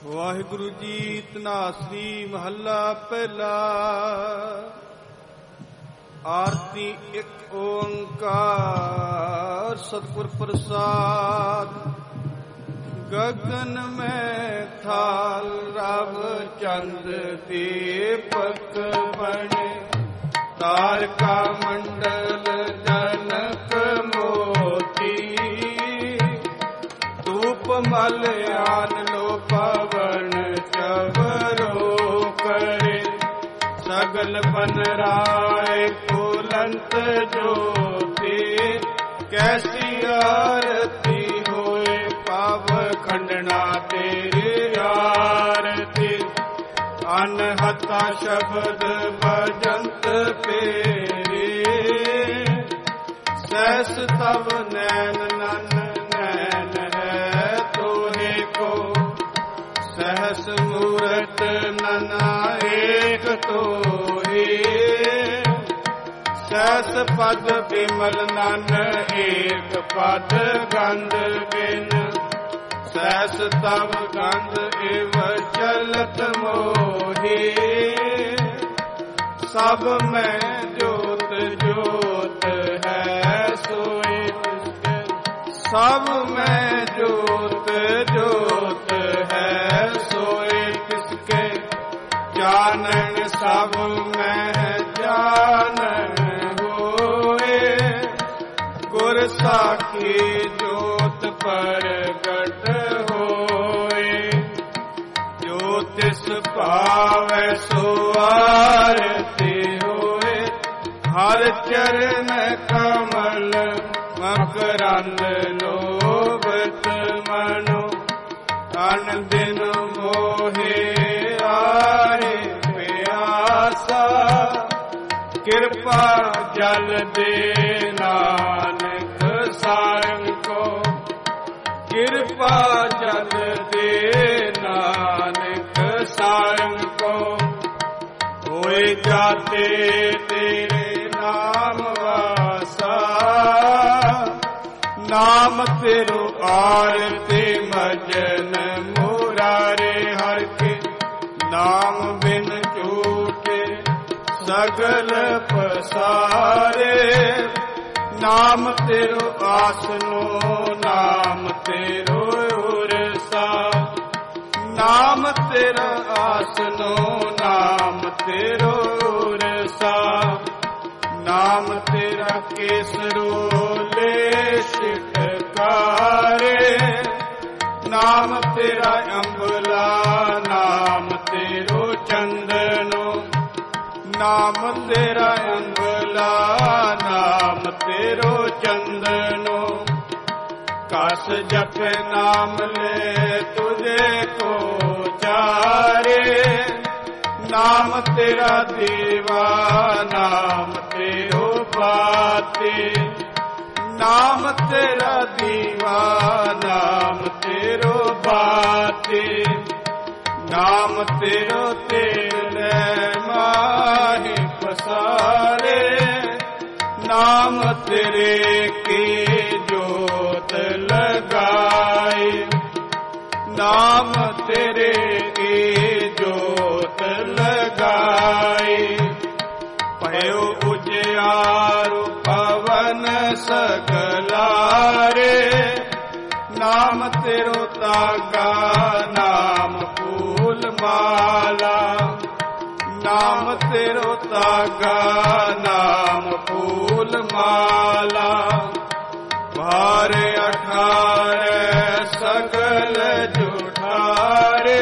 ਵਾਹਿਗੁਰੂ ਜੀ। ਧਨਾਸਰੀ ਮਹੱਲਾ ਪਹਿਲਾ। ਆਰਤੀ ਇੱਕ ਓੰਕਾਰ ਸਤਿਗੁਰ ਪ੍ਰਸਾਦ। ਗਗਨ ਮੈਂ ਥਾਲ ਰਵ ਚੰਦ ਦੀਪਕ ਬਣੇ, ਤਾਰਕਾ ਮੰਡਲ ਜਨਕ ਮੋਤੀ, ਧੂਪ ਮਲ ਆਨ ਲੋ ਪਵਨ ਚਵਰੋ ਕਰੇ, ਸਗਲ ਬਨ ਰਾਏ ਫੁਲੰਤ ਜੋਤੀ, ਕੈਸੀ ਆਰਤੀ ਹੋਏ ਪਾਵ ਖੰਡਣਾ ਤੇਰੀ ਆਰਤੀ, ਅਨਹਤਾ ਸ਼ਬਦ ਭਜੰਤ ਪੇਰੀ, ਸੈਸ ਤਵ ਨੈਣ ਨਨ ਨੈਣ ਹੈ ਤੋਹੇ ਕੋ, ਸਹਸ ਮੂਰਤ ਨਨਾ ਏਕ ਤੋਹੀ, ਸੈਸ ਪਦ ਬਿਮਲ ਨਨ ਏਕ ਪਦ ਗੰਧ ਬਿਨ, ਸੈਸ ਤਵ ਗੰਧ ਇਵ ਚਲਤ ਮੋਹੀ, ਸਭ ਮੈਂ ਜੋਤ ਜੋਤ ਹੈ ਸੋਈ ਤਿਸਕੇ, ਸਭ ਮੈਂ ਜੋਤ ਜੋਤ ਹੈ ਸੋਈ ਤਿਸਕੇ, ਜਾਣਨ ਸਭ ਮੈਂ ਜਾਣਨ ਹੋਏ, ਗੁਰ ਸਾਖੀ ਜੋਤ ਪ੍ਰਗਟ ਹੋਏ, ਜੋ ਤਿਸ ਭਾਵੈ ਸੋ ਆਰਤੀ ਹੋਏ, ਹਰ ਚਰਨ ਕਮਲ ਮਕਰੰਦ ਲੋਭਤ ਮਨੋ, ਤਨ ਦਿਨ ਮੋਹੇ ਆਏ ਪਿਆਸਾ, ਕਿਰਪਾ ਜਲ ਦੇ ਨਾਨਕ ਸਾਰੰਗ ਕੋ, ਕਿਰਪਾ ਜਲ ਦੇ ਨਾਨਕ ਸਾਰੰਗ ਕੋ, ਹੋਏ ਜਾਤੇ ਤੇਰੇ ਨਾਮ ਵਾਸਾ, ਨਾਮ ਤੇਰੋ ਆਰਤੀ ਮਜਨ ਮੁਰਾਰੇ, ਹਰਿ ਕੇ ਨਾਮ ਬਿਨ ਝੂਠੇ ਸਗਲ ਪਸਾਰੇ, ਨਾਮ ਤੇਰੋ ਆਸਨੋ ਨਾਮ ਤੇਰੋ ਉਰਸਾ, ਨਾਮ ਤੇਰਾ ਆਸਨੋ ਨਾਮ ਤੇਰੋ ਉਰਸਾ, ਨਾਮ ਤੇਰਾ ਕੇਸਰੋ ਲੈ ਛਿਟਕਾਰੇ, ਨਾਮ ਤੇਰਾ ਅੰਬਲਾ ਨਾਮ ਤੇਰੋ ਚੰਦਨੋ, ਨਾਮ ਤੇਰਾ ਅੰਬਲਾ ਨਾਮ ਤੇਰੋ ਚੰਦਨੋ, ਕਸ ਜਪ ਨਾਮ ਲੈ ਤੁਝੇ ਕੋ ਚਾਰੇ, ਨਾਮ ਤੇਰਾ ਦੇਵਾ ਨਾਮ ਤੇਰੋ ਬਾਤੇ, ਨਾਮ ਤੇਰਾ ਦੀਵਾ ਨਾਮ ਤੇਰੋ ਬਾਤੇ, ਨਾਮ ਤੇਰੋ ਤੇਲ ਮਾਹੀ ਪਸਾਰੇ, ਨਾਮ ਤੇਰੇ ਕੀ ਜੋਤ ਲਗਾਏ, ਨਾਮ ਤੇਰੇ ਕੀ ਜੋਤ ਲਗਾਏ, ਭਇਓ ਉਜਿਆਰੂ ਪਵਨ ਸਗਲਾਰੇ, ਨਾਮ ਤੇਰੋ ਤਾਗਾ ਨਾਮ ਫੂਲ ਮਾਲਾ, ਨਾਮ ਤੇਰੋ ਤਾਗਾ ਨਾਮ ਫੂਲ ਮਾਲਾ, ਭਾਰ 18 ਸਗਲ ਜੁਠਾਰੇ,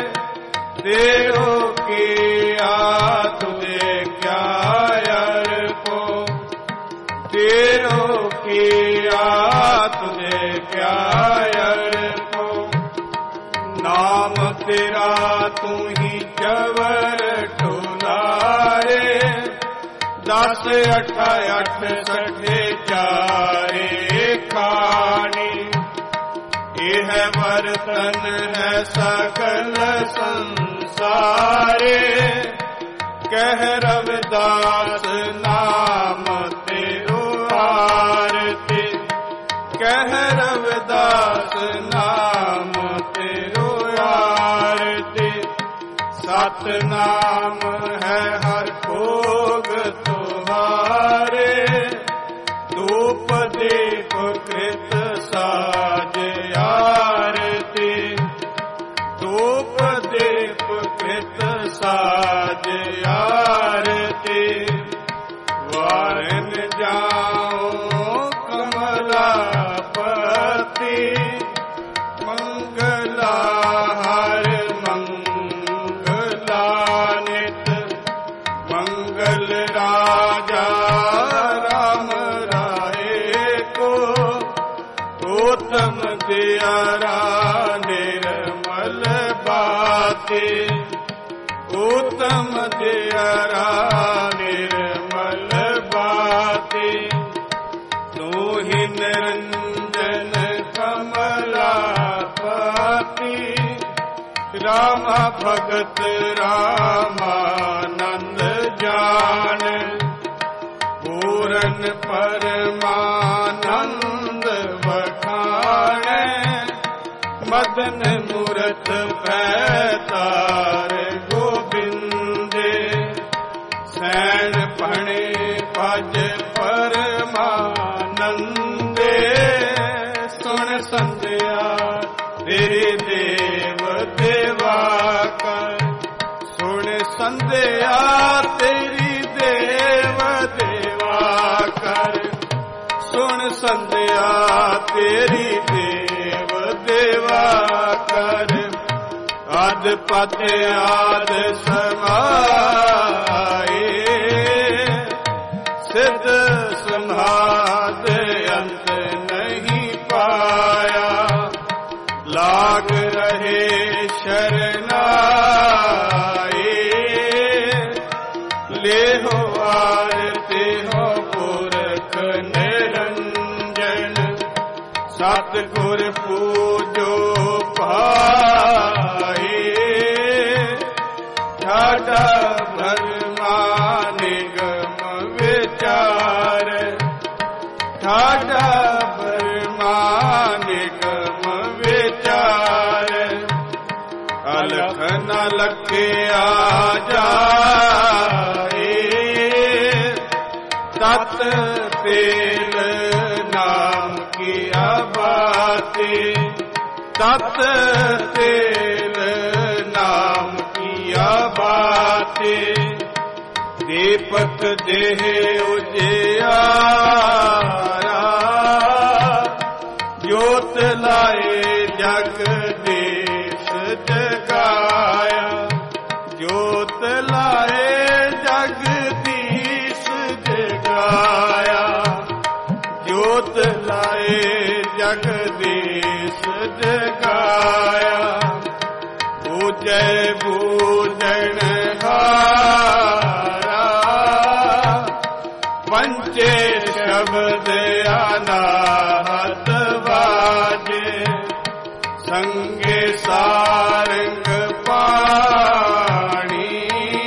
ਤੇਰੋ ਕੀਆ ਤੁਝੇ ਕਿਆ ਅਰ ਕੋ, ਤੇਰੋ ਕੀਆ ਤੁਝੇ ਕਿਆ ਅਰ ਕੋ, ਨਾਮ ਤੇਰਾ ਤੂੰ ਹੀ ਚਵਰ ਢੁਲਾਰੇ, 10 8 8 60 ਚਾਰੇ ਖਾਣੀ, ਇਹ ਵਰਤਨ ਹੈ ਸਗਲ ਸੰਸਾਰੇ, ਕਹਿ ਰਵਿਦਾਸ ਨਾਮ ਤੇਰੋ ਆਰਤੀ, ਕਹਿ ਰਵਿਦਾਸ ਨਾਮ ਤੇਰੋ ਆਰਤੀ, ਸਤਨਾਮ ਹੈ ਹਰ ਭੋਗ ਤੁਹਾਰੇ, ਧੂਪ ਦੀਪ ਕ੍ਰਿਤ ਸਾਜ ਆਰਤੀ, ਧੂਪ ਦੀਪ ਕ੍ਰਿਤ ਸਾਜ ਆਰਤੀ। ਵਾਰਨ ਜਾਓ ਕਮਲਾਪਤੀ, ਮੰਗਲਾ ਹਰ ਮੰਗਲਾ ਨਿਤ, ਮੰਗਲ ਰਾਜਾ ਰਾਮ ਰਾਏ ਕੋ, ਉਤਮ ਦਿਆਰਾ ਨਿਰਮਲ ਬਾਤੇ, ਉਤਮ ਦਿਆਰਾ ਨਿਰਮਲ ਬਾਤੇ। ਤੂੰ ਹੀ ਨਿਰੰਜਨ ਕਮਲਾਪਤੀ, ਰਾਮਾ ਭਗਤ ਰਾਮਾਨੰਦ ਜਾਣ, ਪੂਰਨ ਪਰਮਾਨੰਦ ਵਖਾਣੈ, ਮਦਨ ਮੂਰਤ ਪੈਤਾਰ ਗੋਬਿੰਦੇ, ਸੈਣ ਭਣੇ ਭਜ ਪਰਮਾਨੰਦੇ। ਸੁਣ ਸੰਧਿਆ ਤੇਰੇ ਦੇਵ ਦੇਵਾ ਕਰ, ਸੁਣ ਸੰਧਿਆ ਤੇਰੀ ਦੇਵ ਦੇਵਾ ਕਰ, ਸੁਣ ਸੰਧਿਆ ਤੇਰੀ ਦੇਵ ਦੇਵਾ ਕਰ। ਆਦਿ ਪਤ ਆਦਿ ਸਮਾਏ, ਸਿੱਧ ਸੰਹਾਦ ਅੰਤ ਨਹੀਂ ਪਾਇਆ, ਲਾਗ ਰਹੇ ਸ਼ਰਨਾਏ। ਲੇਹੋ ਆਰਤੀ ਹੋ ਪੁਰਖ ਨਿਰੰਜਨ, ਸਤਿਗੁਰ ਪੂਜੋ ਭਾਏ। ਠਾਠਾ ਭਰਮਾ ਨਿਗਮ ਵਿਚਾਰ, ਠਾਠਾ ਭਰਮਾ ਨਿਗਮ ਵਿਚਾਰ। ਅਲਖ ਨ ਲਖਿਆ ਜਾਏ, ਤਤ ਤੇਲ ਨਾਮ ਕੀਆ ਬਾਤੀ, ਤਤ ਤੇਲ ਨਾਮ ਕੀਆ ਬਾਤੀ। ਦੀਪਕ ਦੇਹ ਉਜਿਆਰਾ, ਜੋਤ ਲਾਏ ਜਗ ਦੇਸ਼ ਜਗਾਇਆ, ਜੋਤ ਲਾਏ ਜਗਦੀਸ਼ ਜਗਾਇਆ, ਜੋਤ ਲਾਏ ਜਗਦੀਸ਼ ਜਗਾਇਆ। ਪੂਜੈ ਪੂਜਣ ਹਾਰਾ, ਪੰਚੇ ਸ਼ਬਦ ਅਨਾਹਤ ਵਾਜੇ, ਸੰਗੇ ਸਾਰੰਗ ਪਾਣੀ।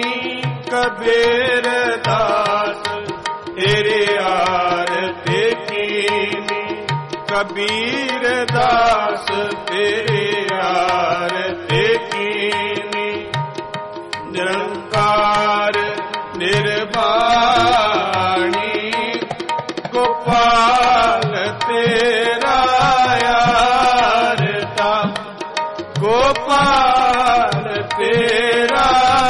ਕਬੀਰ ਦਾਸ ਤੇਰੇ ਆਰਤੀ ਕੀਨੀ, ਕਬੀਰ ਦਾਸ ਤੇਰੇ ਆਰਤੀ ਕੀਨੀ। ਨਿਰੰਕਾਰ ਨਿਰਵਾਣੀ, ਗੋਪਾਲ ਤੇਰਾ ਆਰਤਾ, ਗੋਪਾਲ ਤੇਰਾ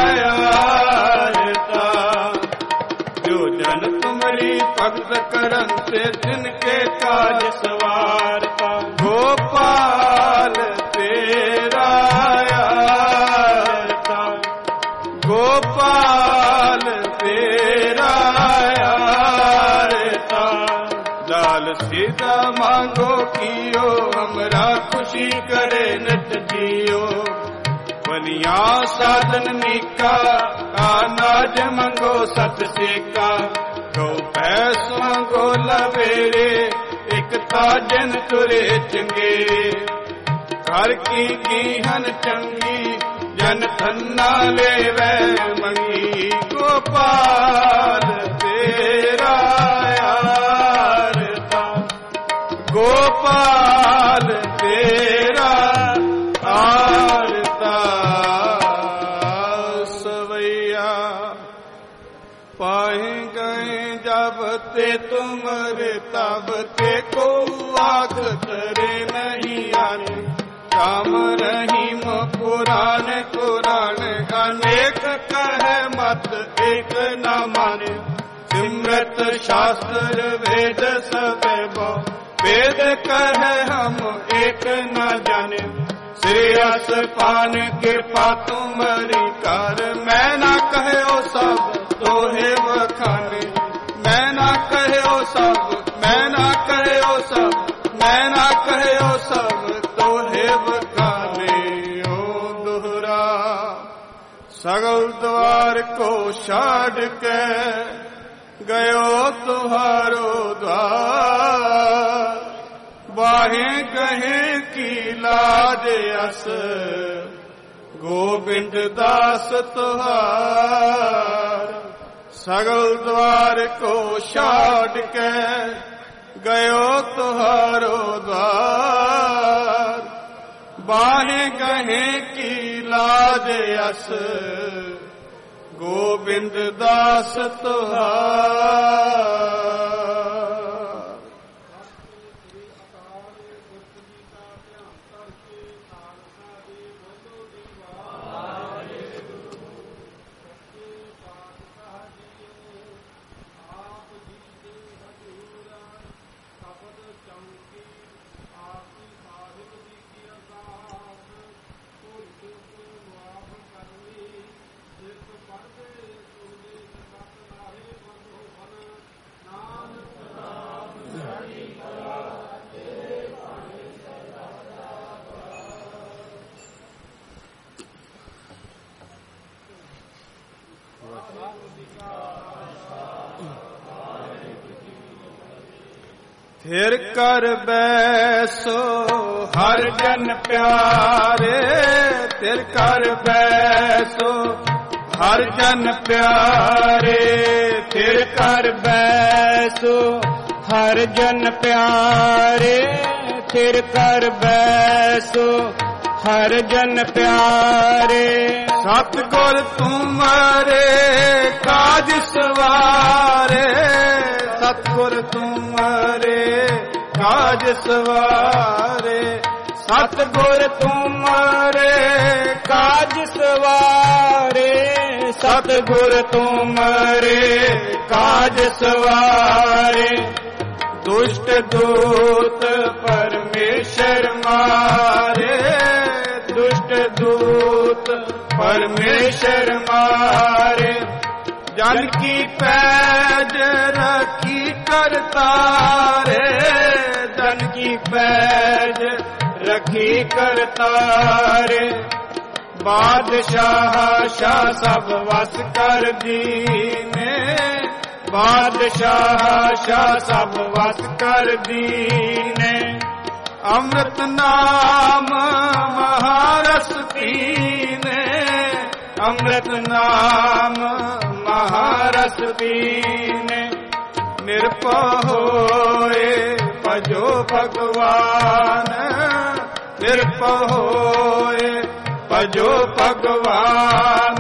ਆਰਤਾ। ਜੋ ਜਨ ਤੁਮਰੀ ਭਗਤ ਕਰਨ ਤੇ ਤਿਨਕੇ ਕਾਜ ਸਵਾਰਤਾ, ਗੋਪਾਲ ਤੇਰਾ ਆਰਤਾ, ਗੋਪਾਲ ਤੇਰਾ ਆਰਤਾ। ਲਾਲ ਸੀਤਾ मांगो कियो हमरा खुशी करे नित जियो। बनिया साधन नीका अनाज मंगो सत सेका। गौ पैस मंगो लवेरे एक ताजन तुरे चंगे। घर की हन चंगी जन धन्ना ले वै मंगी। गोपाल तेरा आरता, गोपाल तेरा आरता। करते तुमरे तब ते को आख करे नहीं आने। राम रहीम पुराण कुरान अनेक कहे मत एक न माने। सिमरत शास्त्र वेद सब वेद कहे हम एक न जाने। श्रेयस पान कृपा तुम्हारी कर मैं ना कहे ओ सब तोहे बखाने। मैं ना कहे ओ सब मैं ना कहे ओ सब मैं ना कहे ओ सब तोहे बखाने। ओ दोहरा सगल द्वार को छाड़ के गयो तुहारो द्वार। बाहें कहे की लाज अस गोविंद दास तुहार। सगल द्वार को छाड़ के गयो तुहारो द्वार। बाहें कहे की लाज अस गोविंद दास तुहार। फिर कर बैसो हर जन प्यारे। फिर कर बैसो हर जन प्यारे। फिर कर बैसो हर जन प्यारे। फिर कर बैसो हर जन प्यारे। सतगुर तुम्हारे काज सवारे। सतगुर तुम्हारे काज सवारे। सतगुर तुम्हारे काज सवारे। सतगुर तुम्हारे काज सवारे। दुष्ट दूत परमेश्वर मारे। दुष्ट दूत परमेश्वर मारे। जन की पैज रखी करतारे। जन की पैज रखी करतारे। बादशाह शाह सब वस कर दीने। बादशाह शाह सब वस कर दीने। अमृत नाम महारस पीने। अमृत नाम महारस पीने। निरपह होए भजो भगवान। निरपह होए भजो भगवान।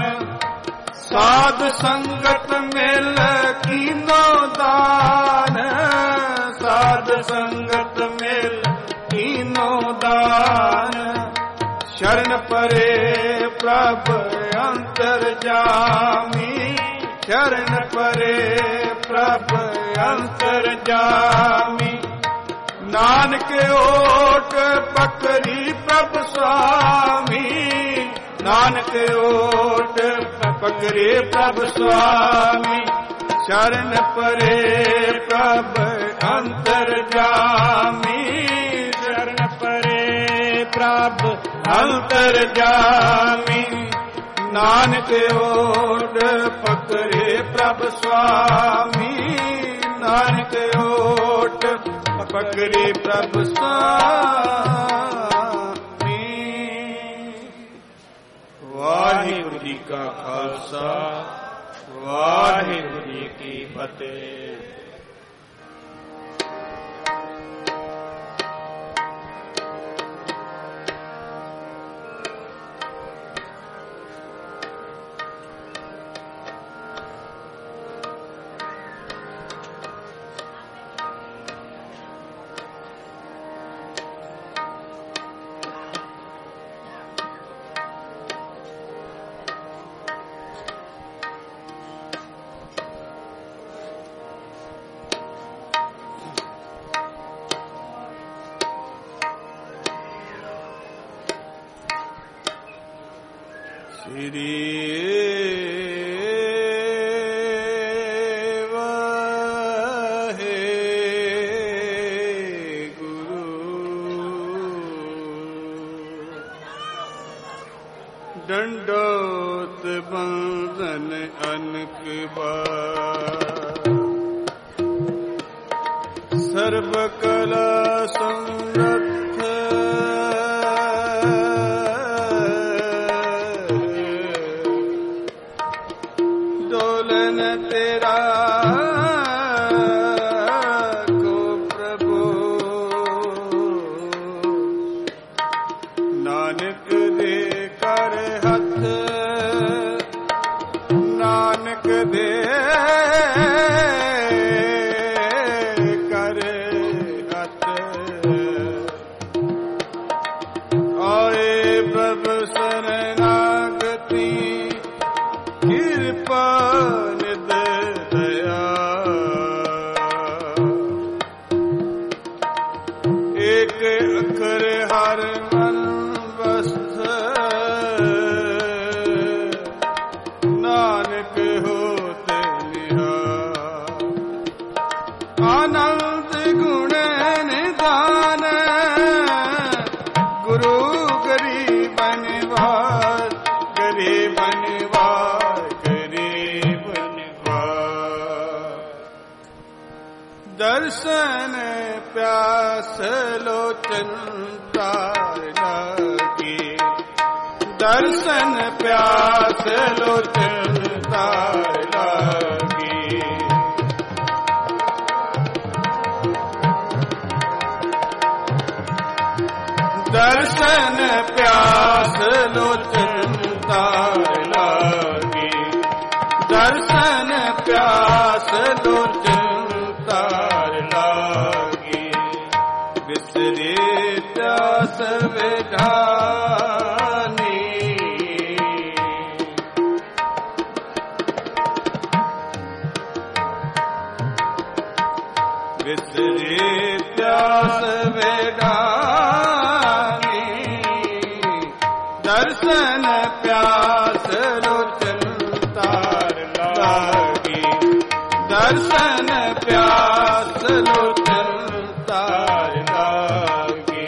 साध संगत मिल कीनो दान। साध संगत मिल कीनो दान। शरण परे प्रभ अंतर जामी। शरण परे प्रभ अंतर जामी। नानक ओट पकड़ी प्रभ स्वामी। नानक ओट पकड़े प्रभ स्वामी। शरण परे प्रभ अंतर जामी। शरण परे प्रभ अंतर जामी। नानक ओट पकड़े प्रभ स्वामी। नानक ओट पकड़े प्रभ स्वामी। वाहिगुरु जी का खालसा वाहिगुरु जी की फतेह। ਸ੍ਰੀ ਡੰਡੋਤ ਬੰਧਨ ਅਨਕ ਬਾਰ ਸਰਬ ਕਲਾ ਸਮਰੱਥ ਡੋਲਨ ਤੇਰਾ ਕੋ ਪ੍ਰਭੂ ਨਾਨਕ ਦੇ ਕਰ ਹੱਥ ਨਾਨਕ ਦੇ ਕਰ ਹੱਥ ਆਏ ਪ੍ਰਭ ਸਰਨਾਗਤੀ ਕਿਰਪਾ ਨਿਧ ਦਇਆ ਏਕ ਅੱਖਰ ਹਰ ਮਨ ਵਸਤ ਨਾਨਕ ਹੋਤ ਨਿਹਾਲ ਆਨੰਦ ਗੁਣ ਨਿਧਾਨ ਗੁਰੂ ਗਰੀਬ ਨਿਵਾਸ ਗਰੀਬ ਨਿਵਾਸ ਗਰੀਬ ਨਿਵਾਸ ਦਰਸ਼ਨ ਪਿਆਸ ਲੋਚਨ ਤਾਰ ਲਾਗੀ ਦਰਸ਼ਨ ਪਿਆਸ ਲੋਚਨ ਤਾਰ ਲਾਗੀ ਦਰਸ਼ਨ ਪਿਆਸ ਲੋਚਨ ਤਾਰ ਲਾਗੀ ਦਰਸ਼ਨ ਪਿਆਸ ਲੋਚਨ ਤਾਰ ਲਾਗੀ ਵਿਸਰੇ ਪਿਆਸ ਵਿਧਾਨੀ ਵਿਸਰੇ ਪਿਆਸ ਵਿਧਾਨੀ ਦਰਸ਼ਨ ਪਿਆਸ ਲੋਚਨ ਤਾਰ ਲਾਗੀ ਦਰਸ਼ਨ ਪਿਆਸ ਲੋਚਨ ਤਾਰ ਲਾਗੀ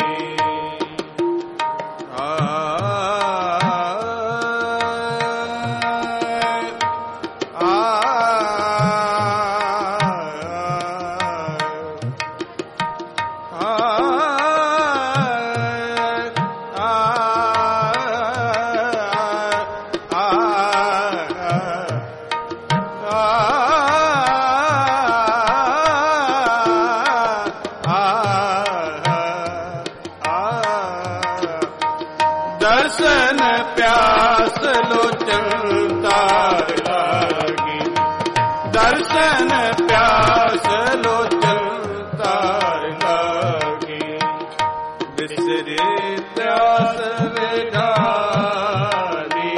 ਦਰਸ਼ਨ ਪਿਆਸ ਲੋਚਨ ਤਾਰ ਲਾਗੀ ਦਰਸ਼ਨ ਪਿਆਸ ਲੋਚਨ ਤਾਰ ਲਾਗੀ ਵਿਸਰੇ ਪਿਆਸ ਵਿਧਾਨੀ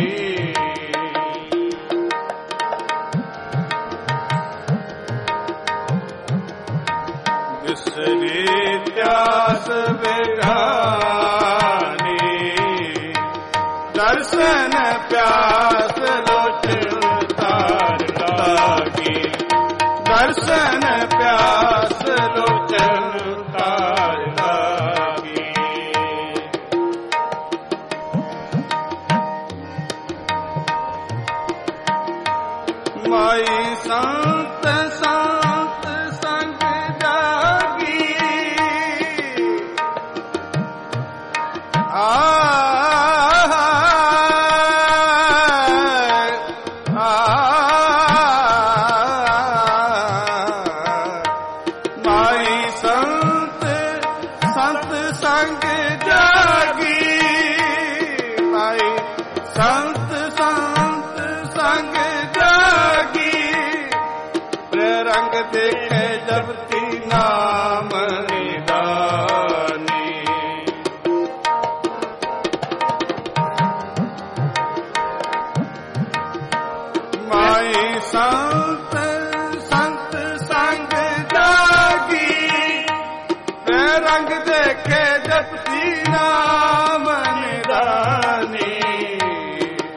ਵਿਸਰੇ ਪਿਆਸ ਵਿਧਾਨੀ ਦਰਸ਼ਨ ਪਿਆਸ ਲੋਚਨ ਤਾਰ ਲਾਗੀ ਦਰਸ਼ਨ ਪਿਆਸ ਲੋਚਨ ਤਾਰ ਲਾਗੀ ਮਾਈ ਸੰਤ ਸੰਤ ਸੰਗ ਜਾਗੀ ਦੇਖੇ ਜਪਤੀ ਨਾਮ ਨਿਦਾਨੀ ਮਾਈ ਸੰਤ ਸੰਤ ਸੰਗ ਜਾਗੀ ਰੰਗ ਦੇਖੇ ਜਪਤੀ ਨਾਮ ਨਿਦਾਨੀ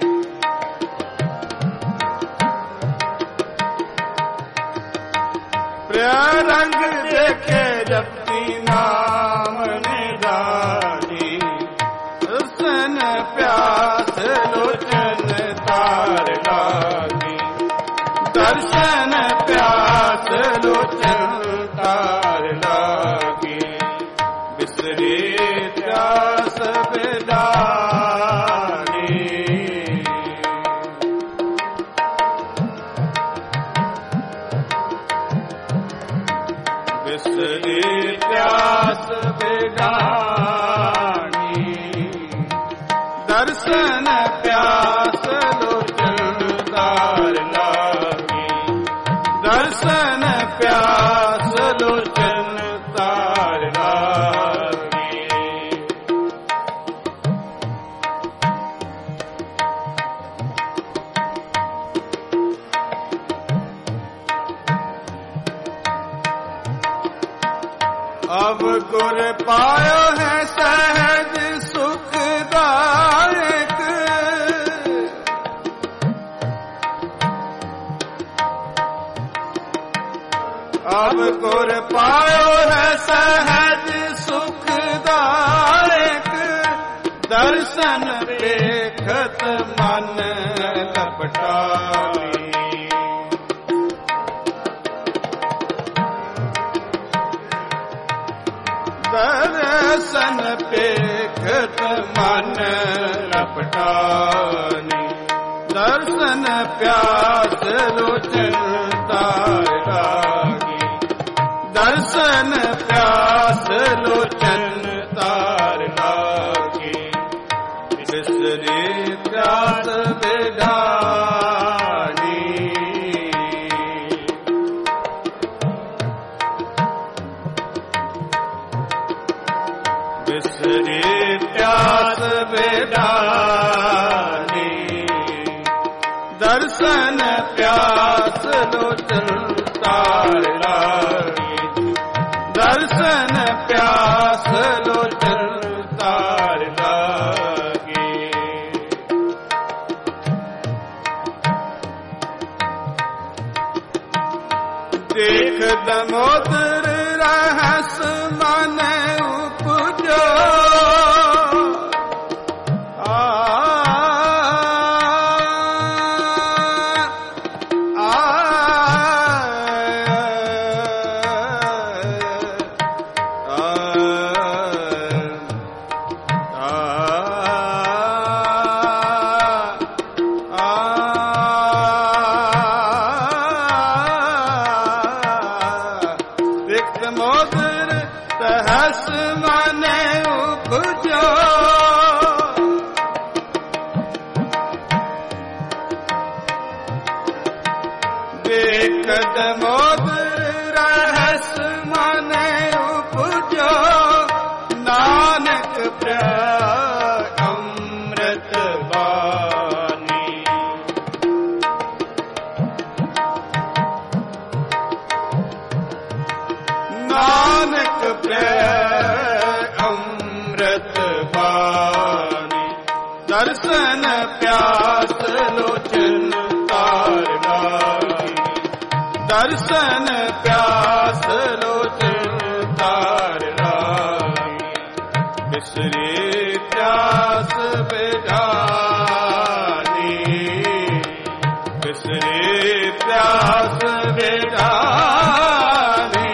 रंग देखे जपती नाम निधारी दर्शन प्यास लोचन तार लागी दर्शन प्यास लोचन तार लागी बिसरे प्यास बेदारी बिसरे प्यास बेदारी दर्शन प्यास लोचन तार लागी दर्शन प्यास लोचन तार लागी अब गुर पायो है सहज सुखदायक अब गुर पायो है सहज सुखदायक दर्शन देखत मन लपटाई दर्शन देखत मन लपटानी दर्शन प्यास लोचन तार लागी दर्शन प्यास लोचन तार लागी बिसरे प्यास बेदानी बिसरे प्यास बेदानी दर्शन प्यास लोचन तार लागी दर्शन प्यास लोचन तार लागी देख दमोदर रहस मन उपजो मोदर सहस मन उपजो देखत मोदर रहस मन उपजो नानक प्यार अमृत बानी नानक प्यार अमृत बानी दर्शन प्यास लोचन तार लागी दर्शन प्यास लोचन तार लागी बिसरे प्यास बेदानी बिसरे प्यास बेदानी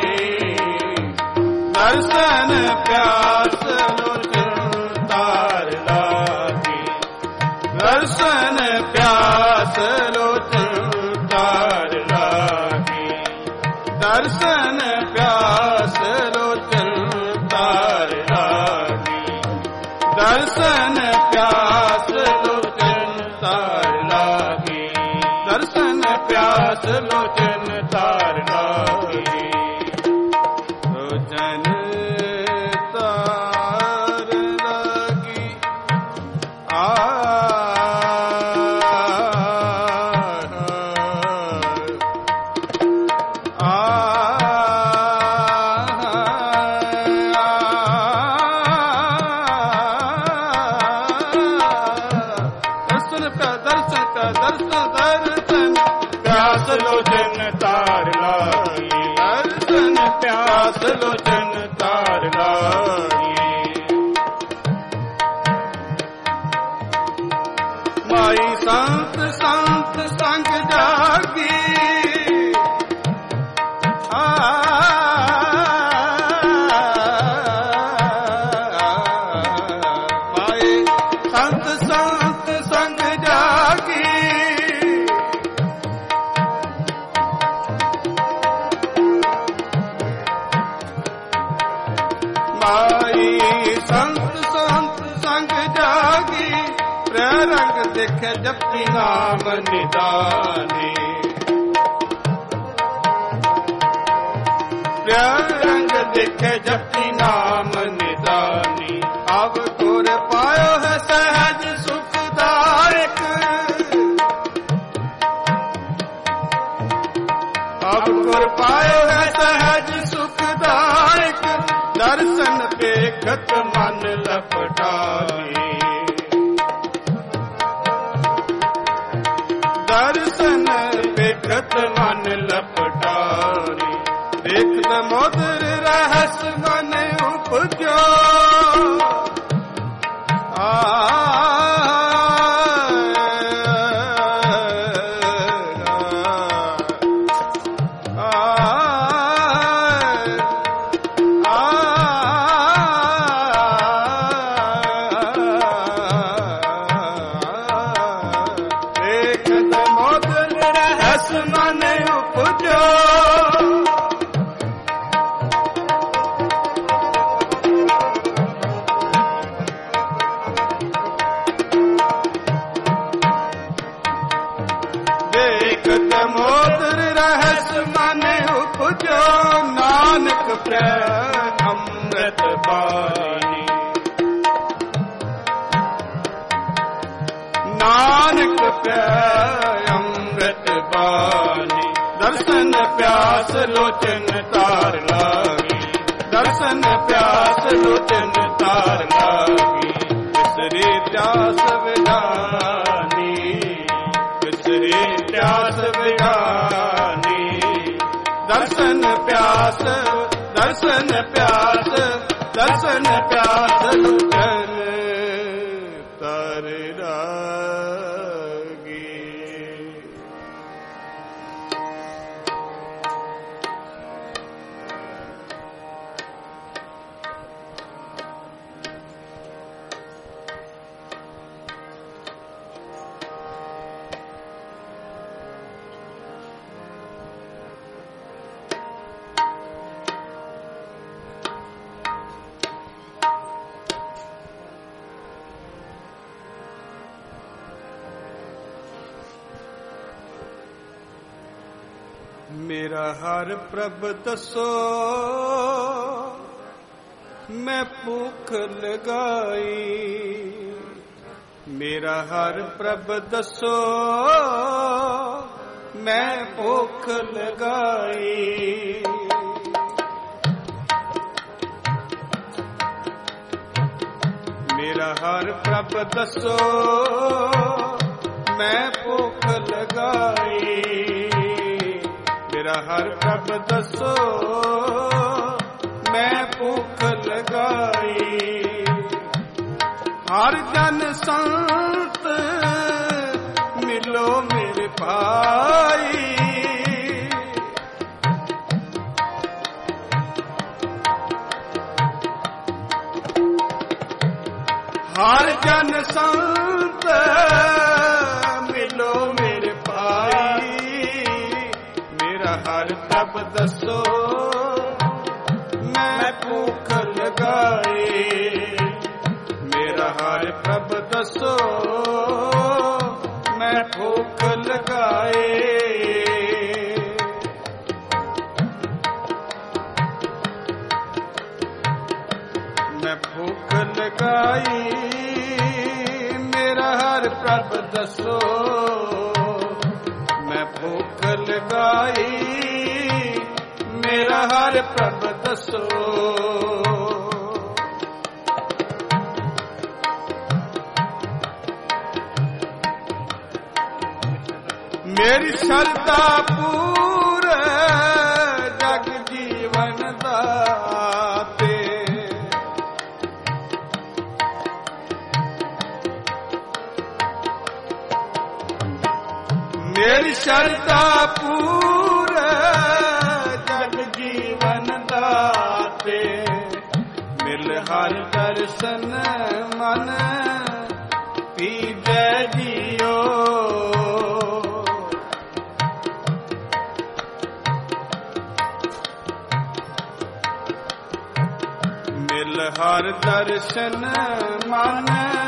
दर्शन प्यास लोचन तार लागी दर्शन प्यास लोचन तार लागी दर्शन प्यास लोचन तार लागी दर्शन प्यास लोचन तार लागी दर्शन प्यास लोचन तार लागी लोचन तार लागी दर्शन प्यास लोचन तार लागी ਮਾਈ ਸੰਤ ਸੰਤ ਸੰਗ ਜਾਗੀ ਮਾਈ ਸੰਤ ਸੰਤ ਸੰਗ ਜਾਗੀ ਮਾਈ ਸੰਤ ਸੰਤ ਸੰਗ ਜਾਗੀ ਪ੍ਰਿਆ ਰੰਗ ਦੇਖੇ ਜਪੀ ਨਾਮ ਨਿਦਾਨੀ ਪ੍ਰਿਆ ਰੰਗ ਦੇਖੇ ਜਪੀ ਨਾਮ ਨਿਦਾਨੀ ਅਬ ਗੁਰ ਪਾਇਓ ਹੈ ਸਹਿਜ ਸੁਖਦਾਇਕ ਅਬ ਗੁਰ ਪਾਇਓ ਹੈ ਸਹਿਜ ਸੁਖਦਾਇਕ ਦਰਸ਼ਨ ਵੇਖਤ ਮਨ ਲਪਟਾਈ ਦਰਸ਼ਨ ਵੇਖਤ ਮਨ ਲਪਟਾਈ ਦੇਖਤ ਮੋਦਰ ਰਹਸ ਮਨ ਉਪਜੋ ਮੋਦਰ ਰਹਿਸ ਮਨ ਉਪਜੋ ਨਾਨਕ ਪ੍ਰੈ ਅੰਮ੍ਰਿਤ ਬਾਣੀ ਨਾਨਕ ਪ੍ਰੈ ਅੰਮ੍ਰਿਤ ਬਾਣੀ ਦਰਸ਼ਨ ਪਿਆਸ ਲੋਚਨ ਤਾਰ ਲਾਗੀ ਦਰਸ਼ਨ ਪਿਆਸ ਲੋਚਨ ਤਾਰ ਲਾਗੀ ਵਿਸਰੇ ਪਿਆਸ ਵਿਧਾਨੀ ਵਿਸਰੇ ਪਿਆਸ ਵਿਧਾਨੀ ਦਰਸ਼ਨ ਪਿਆਸ ਦਰਸ਼ਨ ਪਿਆਸ ਦਰਸ਼ਨ ਪਿਆਸ ਲੋਚਨ ਤਰ ਰਾਗੀ ਮੇਰਾ ਹਰ ਪ੍ਰਭ ਦੱਸੋ ਮੈਂ ਭੁੱਖ ਲਗਾਈ ਮੇਰਾ ਹਰ ਪ੍ਰਭ ਦੱਸੋ ਮੈਂ ਭੁੱਖ ਲਗਾਈ ਮੇਰਾ ਹਰ ਪ੍ਰਭ ਦੱਸੋ ਮੈਂ ਭੁੱਖ ਲਗਾਈ ਮੇਰਾ ਹਰ ਪ੍ਰਭ ਦੱਸੋ ਮੈਂ ਭੁੱਖ ਲਗਾਈ ਹਰ ਜਨ ਸੰਤ ਮਿਲੋ ਮੇਰੇ ਭਾਈ ਹਰ ਜਨ ਸੰਤ ਮਿਲੋ ਮੇਰੇ ਭਾਈ ਮੇਰਾ ਹਰ ਪ੍ਰਭ ਦੱਸੋ ਮੈਂ ਭੁੱਖ ਲਗਾਈ ਮੇਰਾ ਹਰ ਪ੍ਰਭ ਦੱਸੋ ਮੈਂ ਭੁੱਖ ਲਗਾਈ ਮੈਂ ਭੁੱਖ ਲਗਾਈ ਮੇਰਾ ਹਰ ਪ੍ਰਭ ਦੱਸੋ ਮੈਂ ਭੁੱਖ ਲਗਾਈ ਮੇਰਾ ਹਰ ਪ੍ਰਭ ਦੱਸੋ ਮੇਰੀ ਸ਼ਰਧਾ ਪੂਰ ਜਗ ਜੀਵਨ ਦਾਤੇ ਮੇਰੀ ਸ਼ਰਧਾ ਪੂਰੇ ਜਗ ਜੀਵਨ ਦਾਤੇ, ਮਿਲ ਹਰ ਦਰਸ਼ਨ ਮਨ ਪੀਜੈ ਜੀਓ। ਮਿਲ ਹਰ ਦਰਸ਼ਨ ਮਨ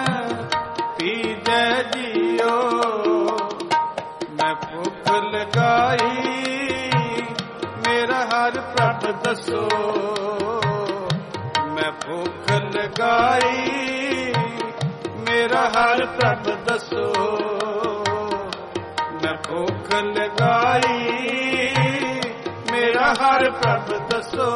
ਪੀਜੈ ਜੀਓ। ਮੈਂ ਭੁੱਖ ਲਗਾਈ ਮੇਰਾ ਹਰ ਪ੍ਰਭ ਦੱਸੋ, ਮੈਂ ਭੁੱਖ ਲਗਾਈ ਮੇਰਾ ਹਰ ਪ੍ਰਭ ਦੱਸੋ, ਮੈਂ ਭੁੱਖ ਲਗਾਈ ਮੇਰਾ ਹਰ ਪ੍ਰਭ ਦੱਸੋ।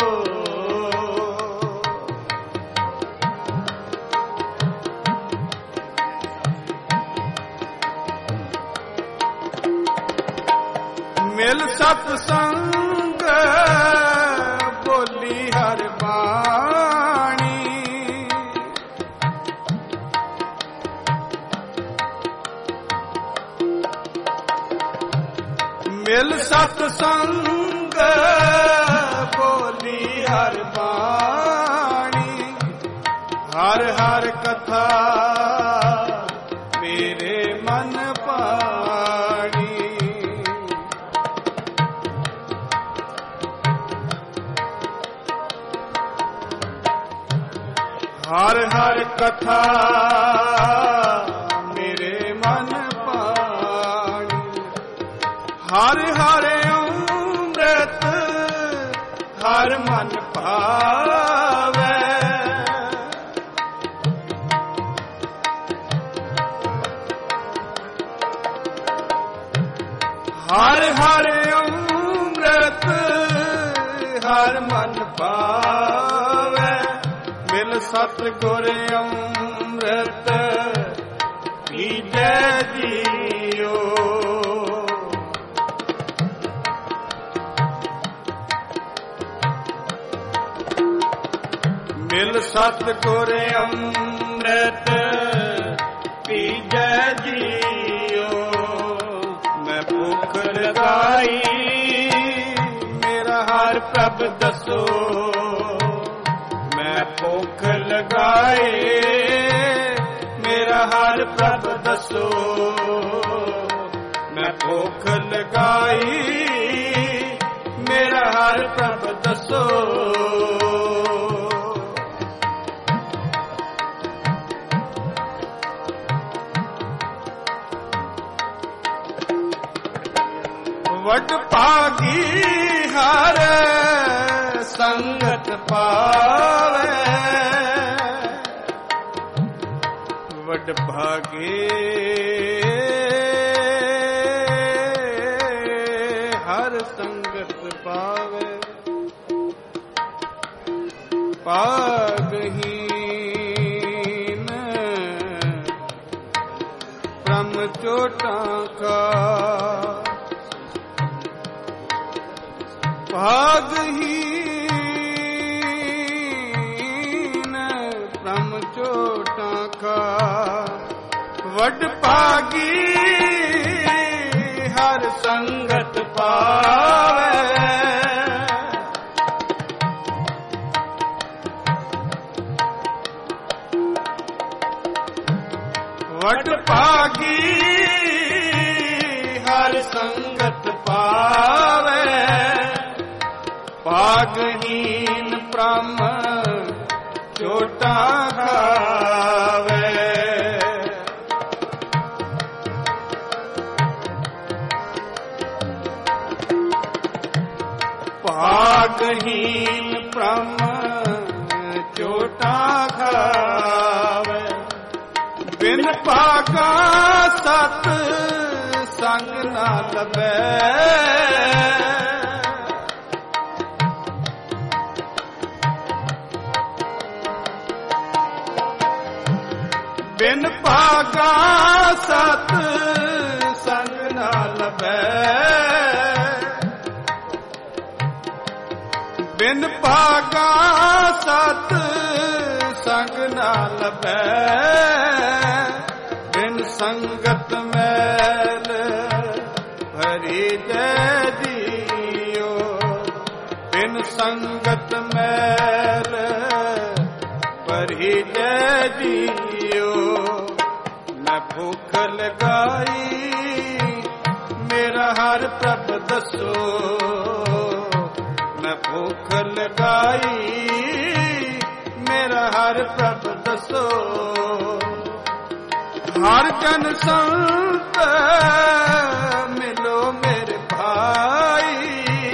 ਮਿਲ ਸਤ ਸੰਗ ਬੋਲੀ ਹਰ ਬਾਣੀ, ਮਿਲ ਸਤ ਸੰਗ ਬੋਲੀ ਹਰ ਬਾਣੀ, ਹਰ ਹਰ ਕਥਾ ਮੇਰੇ ਮਨ ਪਾਣੀ। ਹਰ ਹਰ ਕਥਾ ਮੇਰੇ ਮਨ ਪਾਣੀ, ਹਰ ਹਰ ਅੰਮ੍ਰਿਤ ਹਰ ਮਨ ਭਾਵੈ। ਹਰ ਹਰ ਅੰਮ੍ਰਿਤ ਹਰ ਮਨ ਭਾਵੈ, ਮਿਲ ਸਤ ਗੁਰ ਅੰਮ੍ਰਿਤ ਪੀਜੈ ਜੀਓ। ਮਿਲ ਸਤ ਗੁਰ ਅੰਮ੍ਰਿਤ ਪੀਜੈ ਜੀਓ। ਮੈਂ ਭੁੱਖ ਲਗਾਈ ਮੇਰਾ ਹਰ ਪ੍ਰਭ ਦੱਸੋ, ਮੈਂ ਭੁੱਖ ਲਗਾਏ ਮੇਰਾ ਹਰ ਪ੍ਰਭ ਦੱਸੋ, ਮੈਂ ਭੁੱਖ ਲਗਾਈ ਮੇਰਾ ਹਰ ਪ੍ਰਭ ਦੱਸੋ। ਵਡ ਭਾਗੀ ਹਰ ਸੰਗਤ ਪਾਵੇ, ਵਡ ਭਾਗੇ ਹਰ ਸੰਗਤ ਪਾਵੇ, ਭਾਗਹੀਨ ਬ੍ਰਹਮ ਚੋਟਾਂ ਕਾ, ਭਾਗਹੀਨ ਬ੍ਰਹਮ ਚੋਟਾਂ ਕਾ, ਵਡ ਭਾਗੀ ਹਰ ਸੰਗਤ ਪਾਵੇ। ਵਡ ਭਾਗੀ ਹਰ ਸੰਗਤ ਪਾਵੇ, ਭਾਗਹੀਨ ਬ੍ਰਹਮ ਚੋਟਾਂ ਖਾਵੇ। ਭਾਗਹੀਨ ਬ੍ਰਹਮ ਚੋਟਾਂ ਖਾਵੇ, ਬਿਨ ਭਾਗਾ ਸਤ ਸੰਗ ਨਾ ਲਭੈ। ਬਿਨ ਭਾਗਾ ਸਤ ਸੰਗ ਨਾ ਲਭੈ, ਬਿਨ ਭਾਗਾ ਸਤ ਸੰਗ ਨਾ ਲਭੈ। ਬਿਨ ਸੰਗਤ ਮੈਲ हरि जय दियो बिन संगत मैल भरी जय दियो मैं भूख लगाई मेरा हर प्रभ दसो मैं भूख लगाई मेरा हर प्रभ दसो हर जन संत मिलो मेरे भाई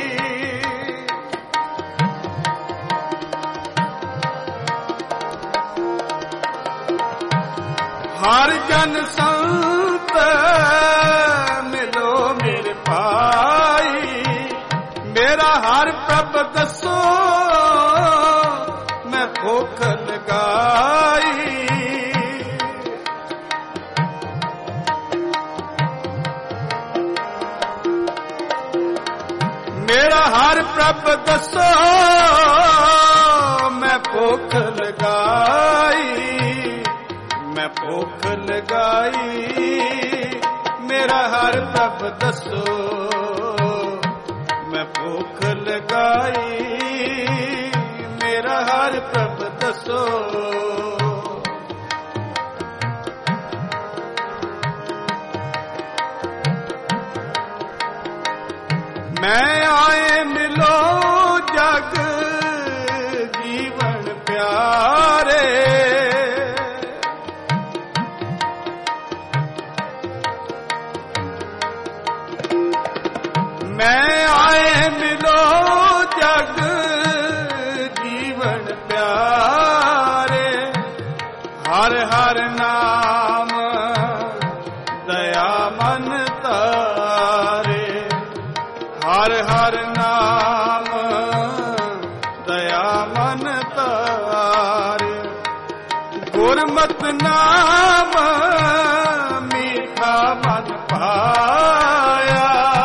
हर जन संत मिलो मेरे भाई मेरा हर प्रभ दसो मैं भूख लगाई मेरा हर प्रभ दसो मैं भूख लगाई मैं भूख लगाई मेरा हर प्रभ दसो मैं भूख लगाई मेरा हर प्रभ दसो मैं आए मिलो जग जीवन प्यारे मैं आए मिलो जग जीवन प्यारे हर हर नाम दया मन तारे हर हर नाम दया मन तारे गुरमत नाम मीठा मन पाया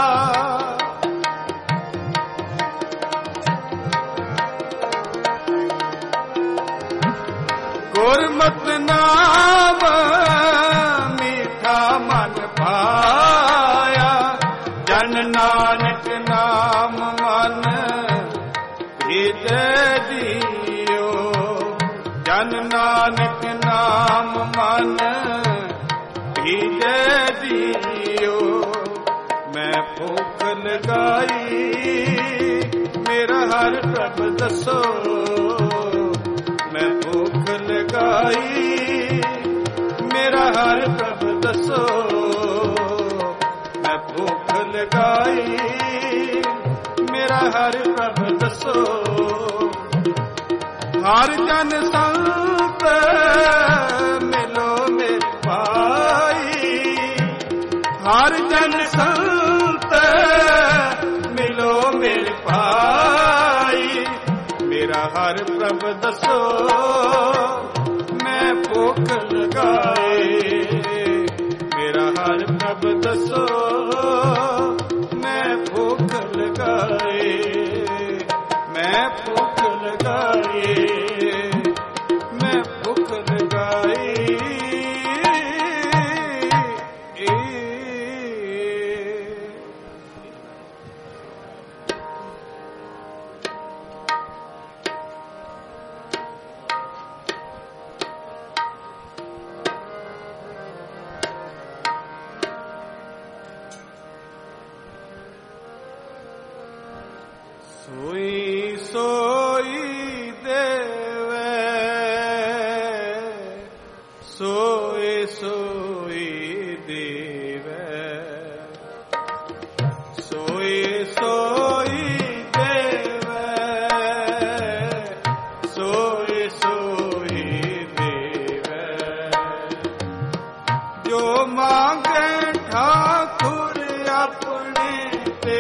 गुरमत नाम मीठा मन पाया जन नानक नाम मन हृदय दियो जन नानक नाम मन हृदय दियो मैं भूख लगाई मेरा हर प्रभ दसो मैं भूख लगाई मेरा हर प्रभ दसो मैं भूख लगाई मेरा हर प्रभ दसो हर जन संत मिलो मेरे भाई हर जन संत मिलो मेरे भाई मेरा हर प्रभ दसो मैं भूख लगाए मेरा हर प्रभ दसो मैं भूख लगाए मैं भूख लगाए मैं भूख लगाए सोई सोई देवे सोई सोई देवे सोई सोई देवे सोई सोई देवे जो मांगे ठाकुर अपने ते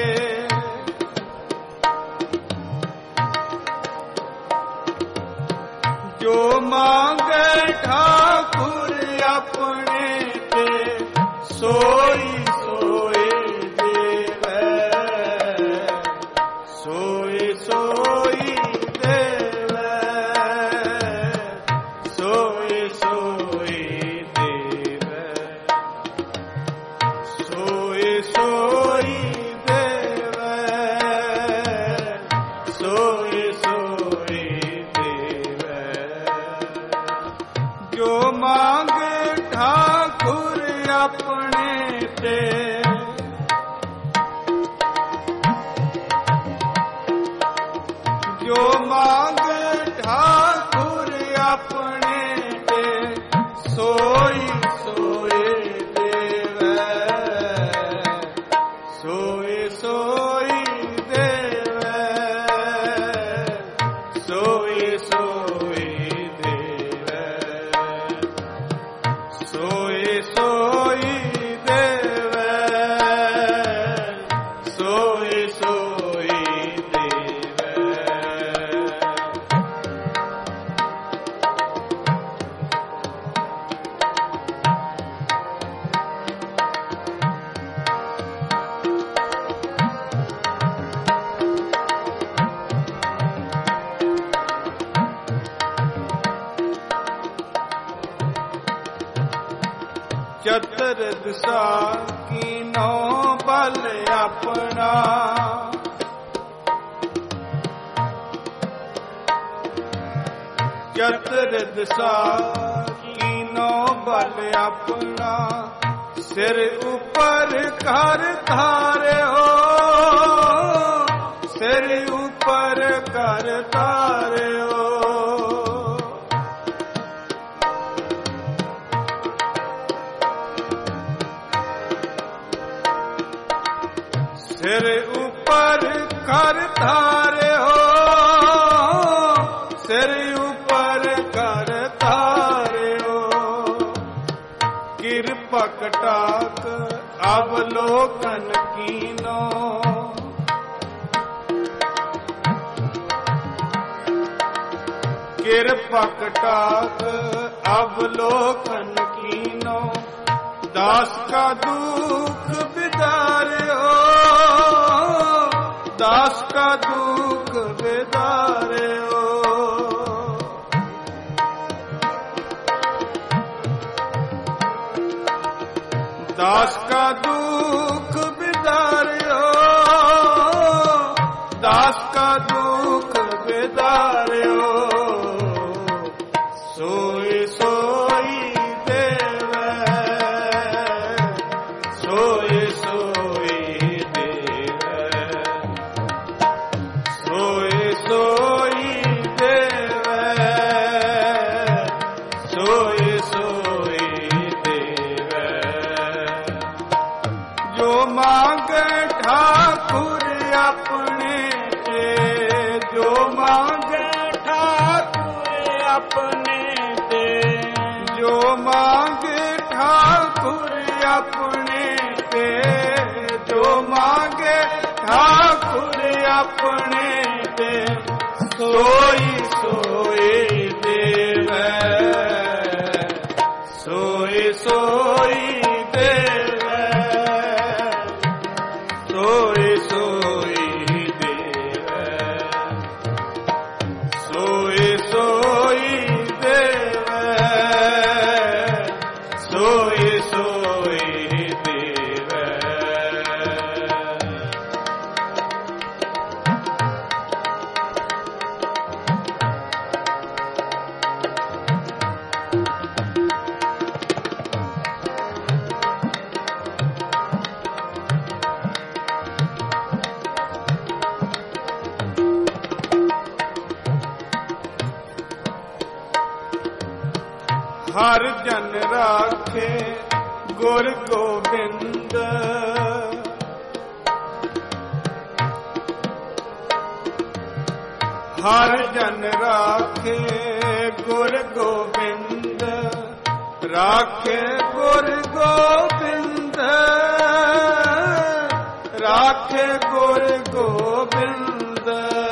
जो मांगे ठाकुर अपने ते सोई सोई देवे सोई सोई देवे सोई सोई देवे सोई सोई ठाकुर अपने ते, जो मांगे ठाकुर अपने ते, सोई सोई देवे, सोई सोई देवे, सोई सोई देवे, सोई सोई देवे, सोई सोई देवे। चतर दिशा कीनो बल अपना, चतर दिशा कीनो बल अपना, सिर ऊपर कर धारे हो, सिर ऊपर कर धारे हो, सिर ऊपर कर धारे हो, सिर ऊपर कर धारे हो, कृपा कटाक अवलोकन कीनो, कृपा कटाक अवलोकन कीनो, दास का दुख बिदारे हो, दास का दुख बिदारे हो, दास का दुख बिदारे हो, दास का दुख बिदारे हो, सोई सोई देवे, सोई सोई देवे, सोई सोई देवे, सोई सोई देवे, जो मांगे ठाकुर अपने ते, जो मांगे ठाकुर अपने ते, जो मांगे ठाकुर अपने ते, जो मांगे ठाकुर अपने ते, सोई सोई देवे, सोई सोई देवे, सोई सोई देवे, सोई सोई देवे, सोई सोई देवे। हर जन राखे गुर गोबिंद, हर जन राखे गुर गोबिंद, राखे गुर गोबिंद, राखे गुर गोबिंद,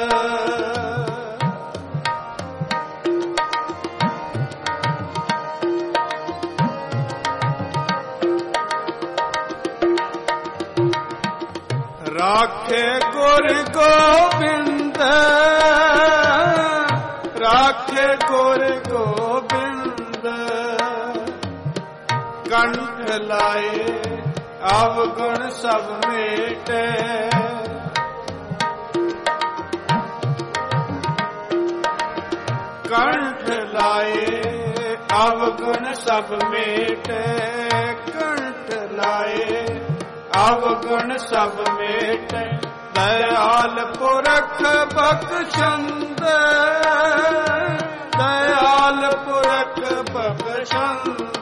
राखे गुर गोबिंद, राखे गुर गोबिंद, कंठ लाए अवगुण सब मेटे, कंठ लाए ਅਵਗੁਣ ਸਭ ਮੇਟੇ ਕੰਠ ਲਾਏ, ਅਵਗੁਣ ਸਭ ਮੇਟੇ ਦਇਆਲ ਪੁਰਖ ਬਖਸ਼ੰਦ, ਦਇਆਲ ਪੁਰਖ ਬਖਸ਼ੰਦ।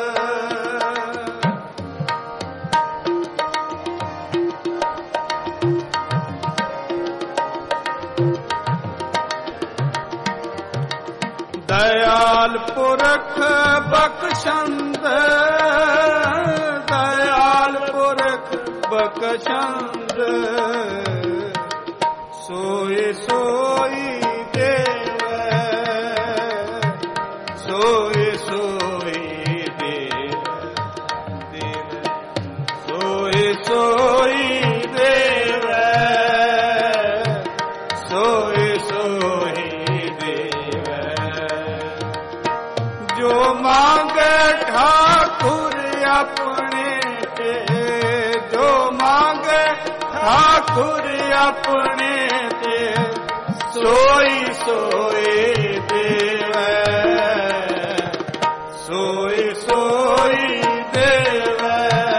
ਦਇਆਲ ਪੁਰਖ ਬਖਸ਼ੰਦ, ਦਇਆਲ ਪੁਰਖ ਬਖਸ਼ੰਦ। ਸੋਈ ਸੋਈ ਦੇਵੈ, ਸੋਈ ਸੋਈ ਦੇਵੈ, ਸੋਈ ਸੋਈ ਦੇਵੈ, ਸੋਈ ਸੋਈ ਦੇਵੈ। ਜੋ ਮੰਗੇ ਠਾਕੁਰ ਆਪਣੇ ਤੇ, ਜੋ ਮੰਗੇ ਠਾਕੁਰ ਆਪਣੇ ਤੇ, ਸੋਈ ਸੋਈ ਦੇਵੈ, ਸੋਈ ਸੋਈ ਦੇਵੈ,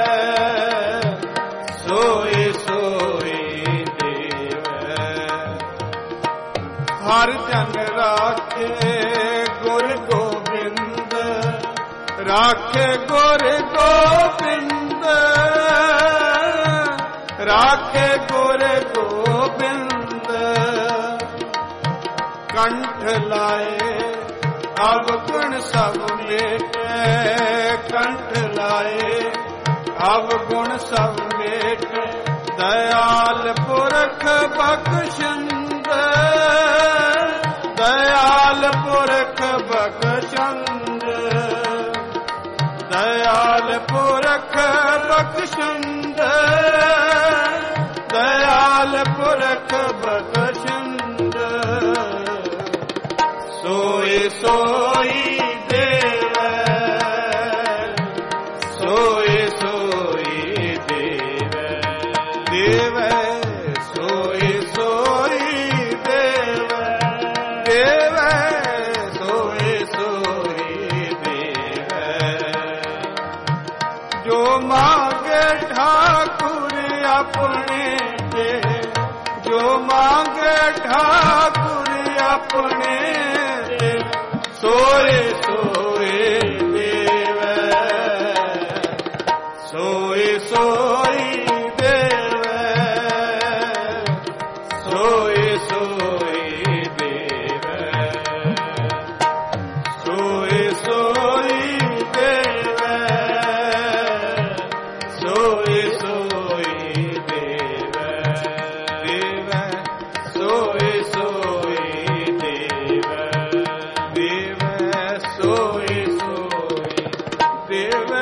ਸੋਈ ਸੋਈ ਦੇਵੈ। ਹਰ ਜਨ ਰਾਖੇ ਗੁਰ ਗੋਬਿੰਦ, ਰਾਖੇ ਗੁਰ ਗੋਬਿੰਦ, ਰਾਖੇ ਗੁਰ ਗੋਬਿੰਦ। ਕੰਠ ਲਾਏ ਅਵਗੁਣ ਸਭ ਮੇਟੇ, ਕੰਠ ਲਾਏ ਅਵਗੁਣ ਸਭ ਮੇਟੇ ਦਇਆਲ ਪੁਰਖ ਬਖਸ਼ੰਦ, ਦਇਆਲ ਪੁਰਖ ਬਖਸ਼ੰਦ, ਦਇਆਲ ਪੁਰਖ ਬਖਸ਼ੰਦ, ਦਇਆਲ ਪੁਰਖ ਬਖਸ਼ੰਦ। ਸੋਈ ਸੋਈ ਦੇਵੈ, ਸੋਈ ਸੋਈ ਦੇਵੈ, ਦੇਵੈ ਸੋਈ ਸੋਈ ਦੇਵੈ, ਦੇਵੈ ਸੋਈ ਸੋਈ ਦੇਵੈ। ਜੋ ਮੰਗੇ ਠਾਕੁਰ ਆਪਣੇ ਤੇ, ਜੋ ਮੰਗੇ ਠਾਕੁਰ ਆਪਣੇ ਤੇ, ਸੋਏ ਸੋਏ ਦੇਵੈ, ਸੋਏ ਸੋਈ ਦੇਵੈ, ਸੋਏ ਸੋਈ ਦੇਵੈ, ਸੋਏ ਸੋਈ ਦੇਵੈ, ਸੋਏ ਸੋਈ ਦੇਵੈ, ਦੇਵੈ ਸੋਏ ਸੋਈ ਦੇਵੈ, ਦੇਵੈ ਸੋਏ ਸੋਈ ਦੇਵੈ।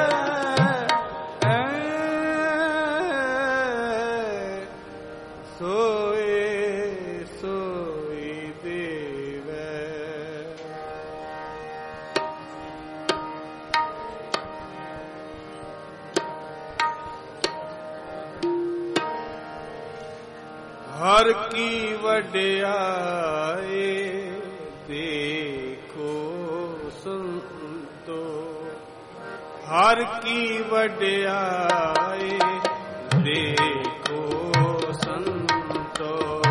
ਸੋਏ ਸੋਈ ਦੇਵੈ। ਹਰ ਕੀ ਵਡਿਆਈ ਦੇਖੋ ਸੰਤੋ, ਹਰ ਕੀ ਵਡਿਆਈ ਦੇਖੋ ਸੰਤੋ।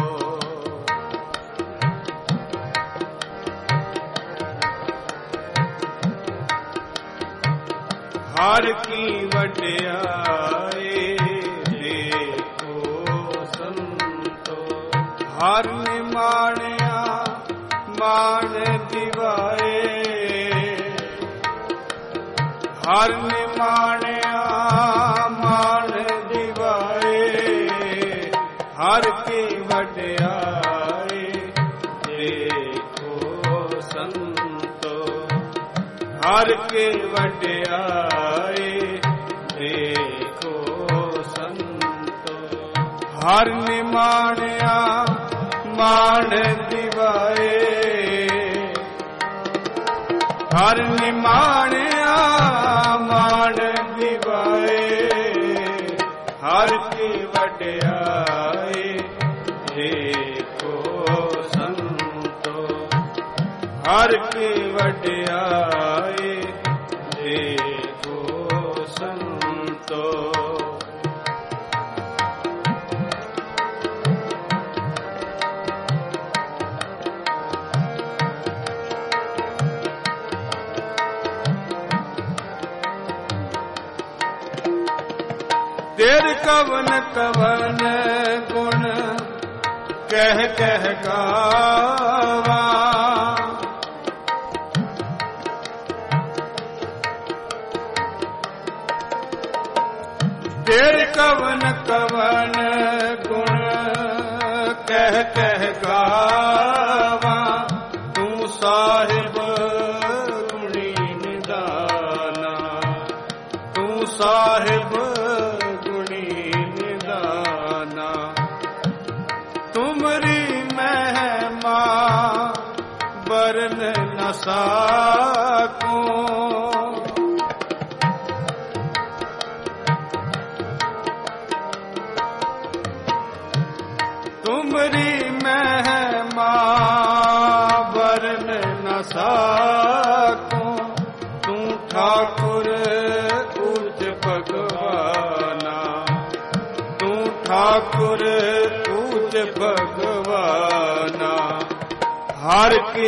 ਹਰ ਕੀ ਵਡਿਆਈ ਦੇਖੋ ਸੰਤੋ, ਹਰ ਨਿਮਾਣਿਆ ਮਾਣ ਦਿਵਾਏ, ਹਰ ਨਿਮਾਣਿਆ ਮਾਣ ਦਿਵਾਏ। ਹਰ ਕੀ ਵਡਿਆਈ ਦੇਖੋ ਸੰਤੋ, ਹਰ ਕੀ ਵਡਿਆਈ ਦੇਖੋ ਸੰਤੋ। ਹਰ ਨਿਮਾਣਿਆ ਮਾਣ ਦਿਵਾਏ, ਹਰ ਨਿਮਾਣਿਆ ਮਾਣ ਦਿਵਾਏ। ਹਰ ਕੀ ਵਡਿਆਈ ਦੇਖੋ ਸੰਤੋ, ਹਰ ਕੀ ਵਡਿਆਈ ਦੇਖੋ ਸੰਤੋ। ਤੇਰ ਕਵਨ ਕਵਨ ਗੁਣ ਕਹਿ ਕਹਿ ਗਾਵਾ। ਤੇਰ ਕਵਨ ਕਵਨ ਗੁਣ ਕਹਿ ਕਹਿ ਗਾਵਾ। ਤੂੰ ਸਾਹਿਬ ਗੁਣੀ ਨਿਦਾਨਾ, ਤੂੰ ਸਾਹਿਬ ਗੁਣੀ ਨਿਦਾਨਾ। ਤੁਮਰੀ ਮਹਿਮਾ ਬਰਨ ਨ ਸਾਕੋ। ਤੁਮਰੀ ਮਹਿਮਾ ਬਰਨ ਨ ਸਾਕੋ। ਤੂੰ ਠਾਕੁਰ ਊਚ ਭਗਵਾਨਾ, ਤੂੰ ਠਾਕੁਰ ਊਚ ਭਗਵਾਨਾ। ਹਰ ਕੀ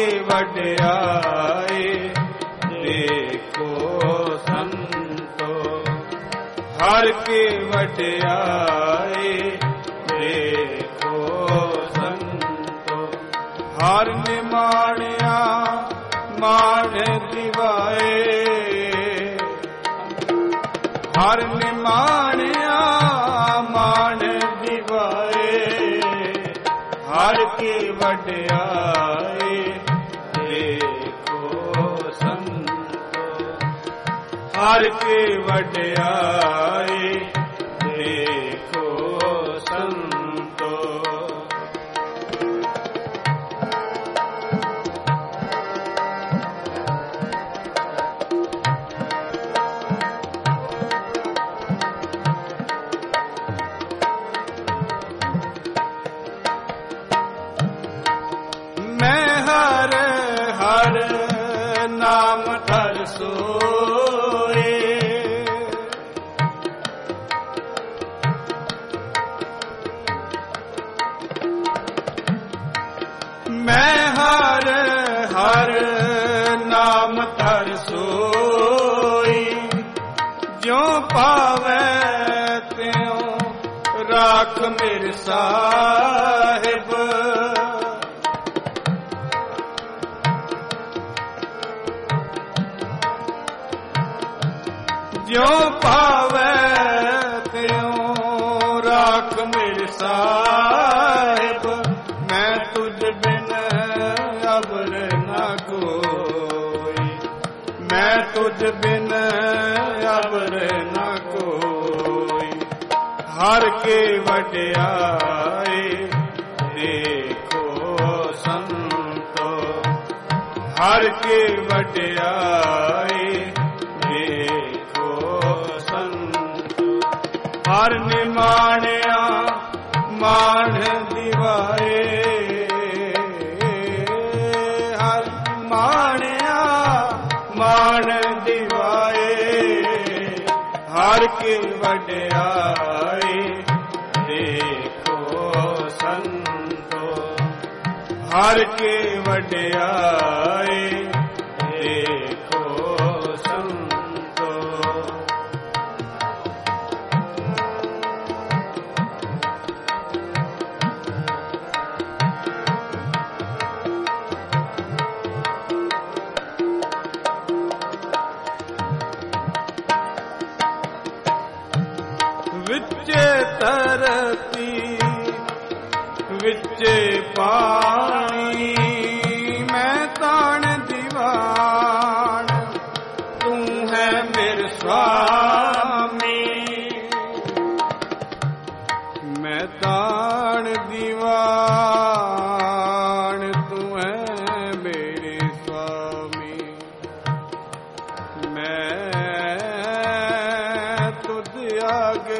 ਵਡਿਆਈ ਦੇਖੋ ਸੰਤੋ। ਹਰ ਕੀ ਵਡਿਆਈ ਦੇਖੋ ਸੰਤੋ। ਹਰ ਨਿਮਾਣਿਆ ਮਾਣ ਦਿਵਾਏ, ਹਰ ਨਿਮਾਣਿਆ ਮਾਣ ਦਿਵਾਏ। ਹਰ ਕੀ ਵਡਿਆਈ ਦੇਖੋ ਸੰਤੋ। ਹਰ ਕੀ ਵਡਿਆਈ ਦੇਖੋ ਸੰਤੋ। ਮੈਂ ਹਰ ਹਰ ਨਾਮ ਧਰ ਸੋਏ। ਮੈਂ ਹਰ ਹਰ ਨਾਮ ਧਰ ਸੋਈ। ਜਿਉ ਪਾਵੈ ਤਿਉ ਰਾਖ ਮੇਰੇ ਸਾਹਿਬ। ਜਿਉ ਪਾਵੈ ਤਿਉ ਰਾਖ ਮੇਰੇ ਸਾਹਿਬ। ਮੈਂ ਤੁਝ ਬਿਨ ਅਵਰ ਨਾ ਕੋਈ, ਮੈਂ ਤੁਝ ਬਿਨ ਅਵਰ ਨਾ ਕੋਈ। ਹਰ ਕੀ ਵਡਿਆਈ ਦੇਖੋ ਸੰਤੋ। ਹਰ ਕੀ ਵਡਿਆਈ ਦੇਖੋ ਸੰਤੋ। ਹਰ ਨਿਮਾਣਿਆ ਮਾਣ ਦਿਵਾਏ। ਹਰ ਮਾਣਿਆ ਮਾਣ ਦਿਵਾਏ। ਹਰ ਕੀ ਵਡਿਆਈ ਦੇਖੋ ਸੰਤੋ। ਹਰ ਕੀ ਵਡਿਆਈ ਦੇਖੋ ਸੰਤੋ। ਵਿੱਚੇ ਧਰਤੀ ਵਿੱਚੇ ਪਾਣੀ। ਮੈਂ ਤਾਣ ਦੀਵਾਨ ਤੂੰ ਹੈ ਮੇਰੇ ਸੁਆਮੀ। ਮੈਂ ਤਾਣ ਦੀਵਾਨ ਤੂੰ ਹੈ ਮੇਰੇ ਸੁਆਮੀ। ਮੈਂ ਤੁਧ ਆਗੇ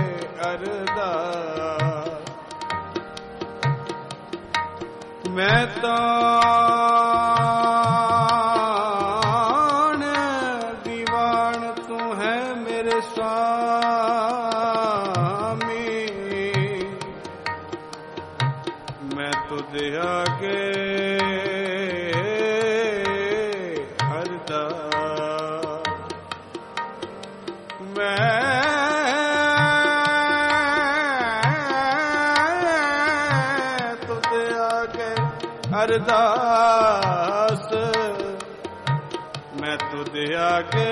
ਅਰਦਾਸ। ਮੈਂ ਤਾਂ ਮੇਰੇ स्वामी मैं तुझ आगे अरदास मैं तुझ आगे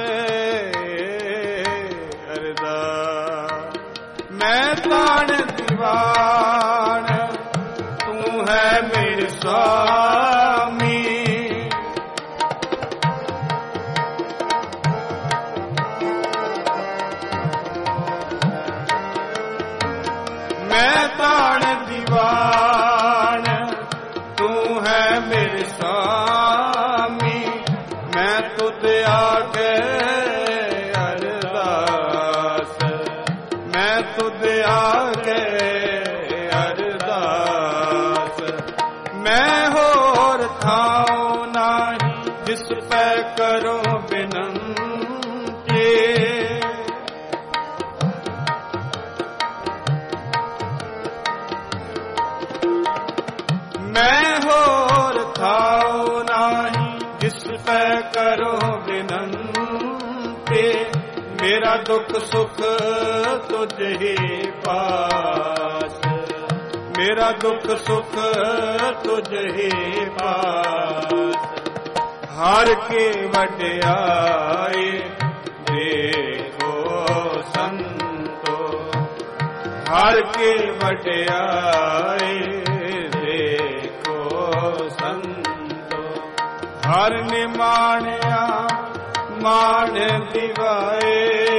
अरदास मैं तान दीवान तू है मेरे स्वामी मैं तान दीवान तू है मेरे स्वामी मैं तुझ आगे अरदास मैं तुझ आगे अरदास मैं होर थाऊं नाही जिस पे करो बिनती मैं होर थाऊं नाही जिस पे करो बिनती मेरा दुख सुख तुझ ही पास मेरा दुख सुख तुझ ही पास हर के वड्याई देखो संतो हर के वड्याई हर निमाणिया मान दिवाए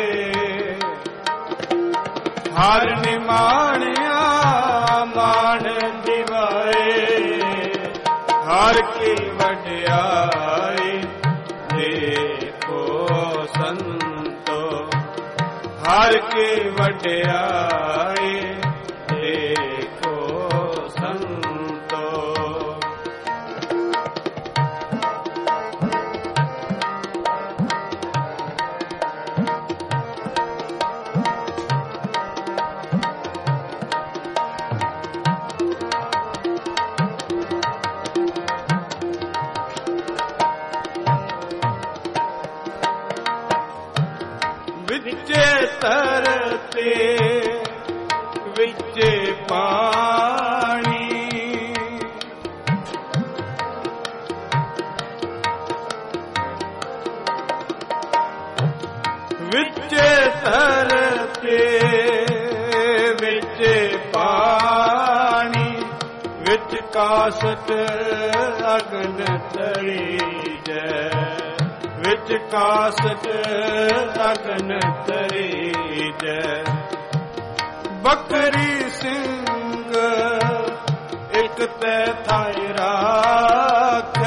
हर निमाणिया मान दिवाए हर की वड्याई देखो संतो हर की वड्याई देखो संतो विचे तरते विचे पानी विचे तरते विचे पानी विच कासट अगन तड़ी जै विच कासट अगन तरीज बकरी सिंह एक तै थाई राख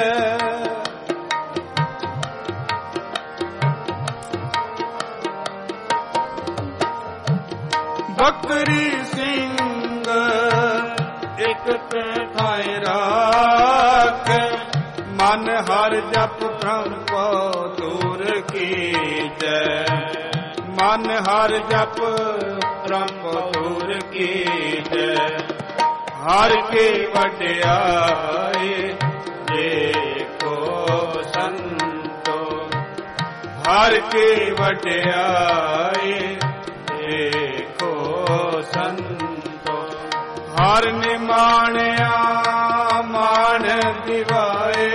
बकरी सिंह एक तै थाई राख मन हर जप ब्रह्म को दूर की जय मन हर जप ब्रह्म को दूर की जय हर के वड्याई देखो संतो हर के वड्याई देखो संतो हर निमाणिया मान दिवाए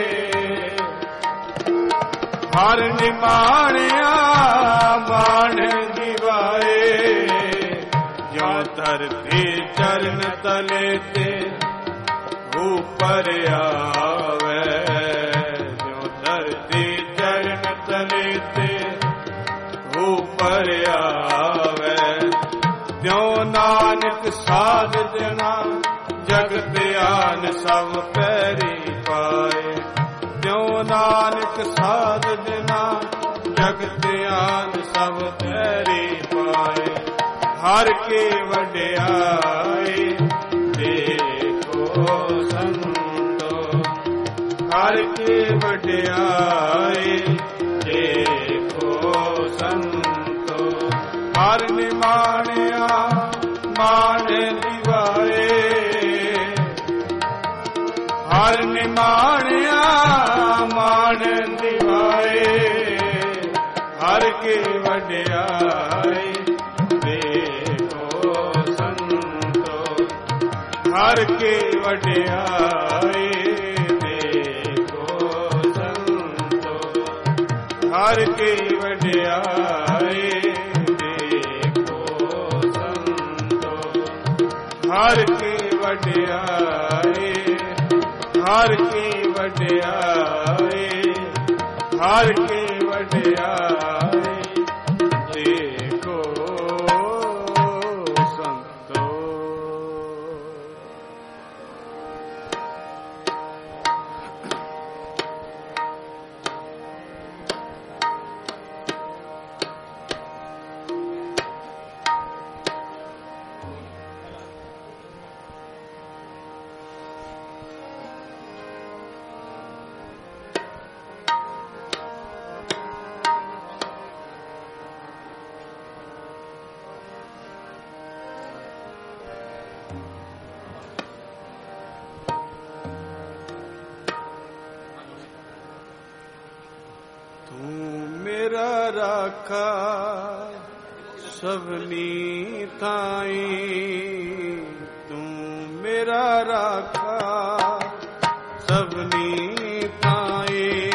हर निमाणिया मान दिवाए जो धरती चरण तले ते ऊपर आवे जो धरती चरण तले ते ऊपर आवे त्यों नानक साध जना जगत आन सब पैरी पाए त्यों नानक साध जना जगत आन सब पैरी पाए हर के वड्याई देखो संतो हर के वड्याई देखो संतो ਹਰ ਨਿਮਾਣਿਆ ਮਾਣ ਦਿਵਾਏ, ਹਰ ਨਿਮਾਣਿਆ ਮਾਣ ਦਿਵਾਏ, ਹਰ ਕੀ ਵਡਿਆਈ ਦੇਖੋ ਸੰਤੋ, ਹਰ ਕੀ ਵਡਿਆਈ ਦੇਖੋ ਸੰਤੋ, ਹਰ ਕੀ ਵਡਿਆਈ ਦੇਖੋ ਸੰਤੋ, ਹਰ ਕੀ ਵਡਿਆਈ, ਹਰ ਕੀ ਵਡਿਆਈ, ਹਰ ਕੀ ਵਡਿਆਈ ਦੇਖੋ ਸੰਤੋ। ਮੇਰਾ ਰਾਖਾ ਸਭਨੀ ਥਾਈ, ਤੂੰ ਮੇਰਾ ਰਾਖਾ ਸਭਨੀ ਥਾਈ,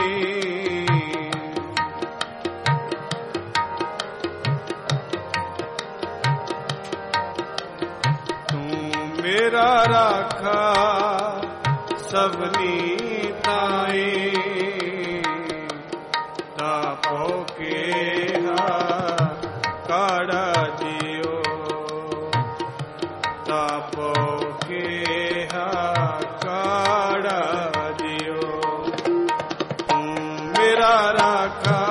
ਤੂੰ ਮੇਰਾ ਰਾਖਾ ਸਭਨੀ ਥਾਈ, ਤਾਪੋ ਕੇਹਾ ਕਾੜਾ ਜਿਓ, ਤਾਪੋ ਕੇਹਾ ਕਾੜਾ ਜਿਓ, ਤੂੰ ਮੇਰਾ ਰਾਖਾ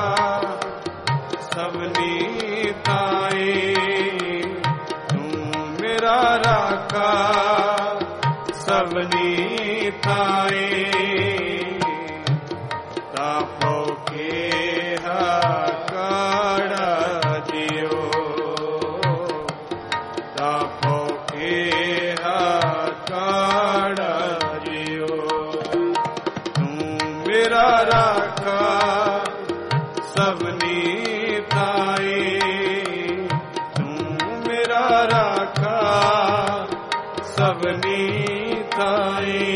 ਸਭਨੀ ਥਾਈ, ਤੂੰ ਮੇਰਾ ਰਾਖਾ ਸਭਨੀ ਥਾਈ, ਤਾਪੋ ਕੇਹਾ ਕਾੜਾ ਜਿਓ, ਤਾਪੋ ਕੇਹਾ ਕਾੜਾ ਜਿਓ, ਤੂੰ ਮੇਰਾ ਰਾਖਾ ਸਭਨੀ ਥਾਈ, ਤੂੰ ਮੇਰਾ ਰਾਖਾ ਸਭਨੀ ਥਾਈ,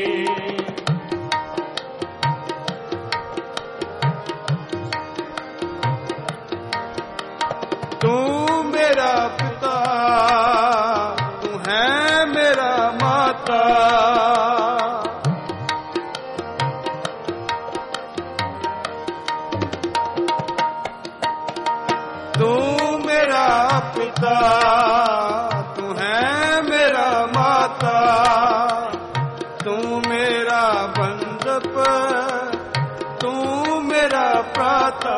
ਤੂੰ ਮੇਰਾ ਪਿਤਾ, ਤੂੰ ਹੈ ਮੇਰਾ ਮਾਤਾ, ਤੂੰ ਮੇਰਾ ਪਿਤਾ, ਤੂੰ ਹੈ ਮੇਰਾ ਮਾਤਾ, ਤੂੰ ਮੇਰਾ ਬੰਧਪ, ਤੂੰ ਮੇਰਾ ਭਰਾਤਾ,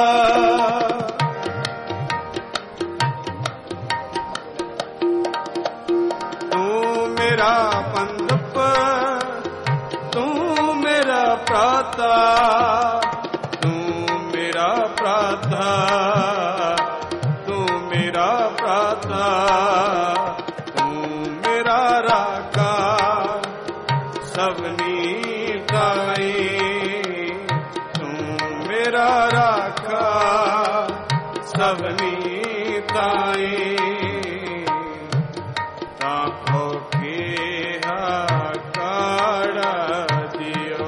ਮੇਰਾ ਬੰਧਪ, ਤੂੰ ਮੇਰਾ ਭਰਾਤਾ, ਤੂੰ ਮੇਰਾ ਭਰਾਤਾ, ਤੂੰ ਮੇਰਾ ਭਰਾਤਾ, ਤੂੰ ਮੇਰਾ ਰਾਖਾ ਸਭਨੀ ਥਾਈ, ਤੂੰ ਮੇਰਾ ਰਾਖਾ ਸਭਨੀ ਥਾਈ, ਤਾਪੋ ਕੇਹਾ ਕਾੜਾ ਜਿਓ,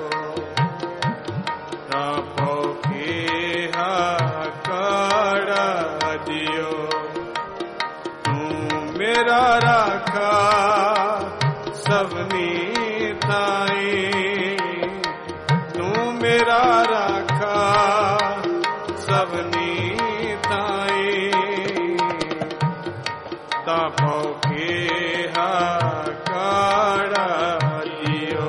ਤਾਪੋ ਕੇਹਾ ਕਾੜਾ ਜਿਓ, ਤੂੰ ਮੇਰਾ ਰਾਖਾ ਸਭਨੀ ਥਾਈ, ਤੂੰ ਮੇਰਾ ਰਾਖਾ ਸਭਨੀ ਥਾਈ, ਤਾਪੋ ਕੇਹਾ ਕਾੜਾ ਜਿਓ,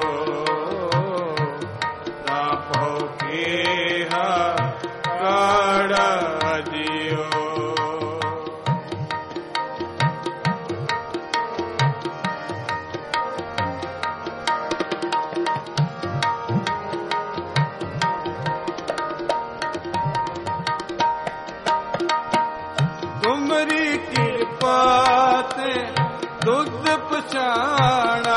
ਤਾਪੋ ਕੇਹਾ ਕਾੜਾ ਜਿਓ, ਤੇ ਦੁੱਧ ਪਛਾਣਾ।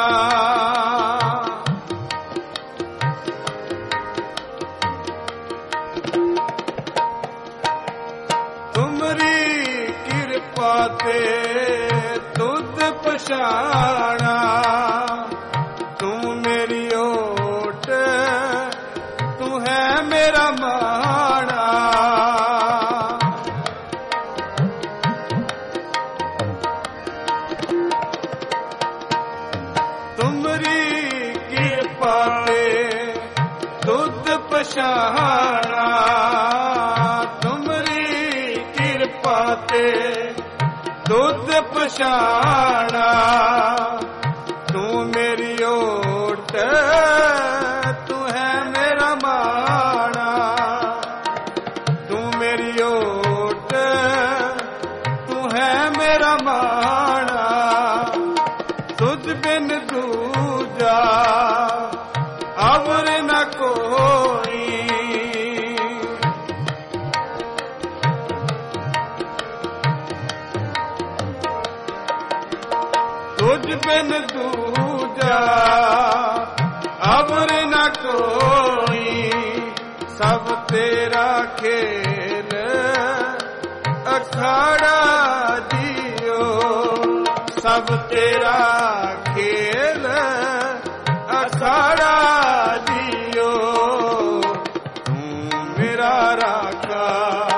ਤੁਮਰੀ ਕਿਰਪਾ ਤੇ ਦੁੱਧ ਪਛਾਣਾ। ਤੂੰ ਮੇਰੀ ਓਟ, ਤੂੰ ਹੈ ਮੇਰਾ ਮਾਣਾ। ਤੁਮਰੀ ਕਿਰਪਾ ਤੇ ਦੁੱਧ ਪਛਾਣਾ। ਤੁਮਰੀ ਕਿਰਪਾ ਤੇ ਦੁੱਧ ਪਛਾਣਾ। ਤੂੰ ਮੇਰੀ ਓਟ, ਤੂੰ ਹੈ ਮੇਰਾ ਮਾਣਾ। ਤੂੰ ਮੇਰੀ ਓਟ, ਤੂੰ ਹੈ ਮੇਰਾ ਮਾਣਾ। ਤੁਝ ਬਿਨ ਦੂਜਾ ਅਵਰ ਨ ਕੋਈ। ਤੁਝ ਬਿਨ ਦੂਜਾ ਅਵਰ ਨ ਕੋਈ। ਸਭ ਤੇਰਾ ਖੇਲ ਅਖਾੜਾ ਜੀਓ। ਸਭ ਤੇਰਾ ਖੇਲ ਅਖਾੜਾ ਜੀਓ। ਤੂੰ ਮੇਰਾ ਰਾਖਾ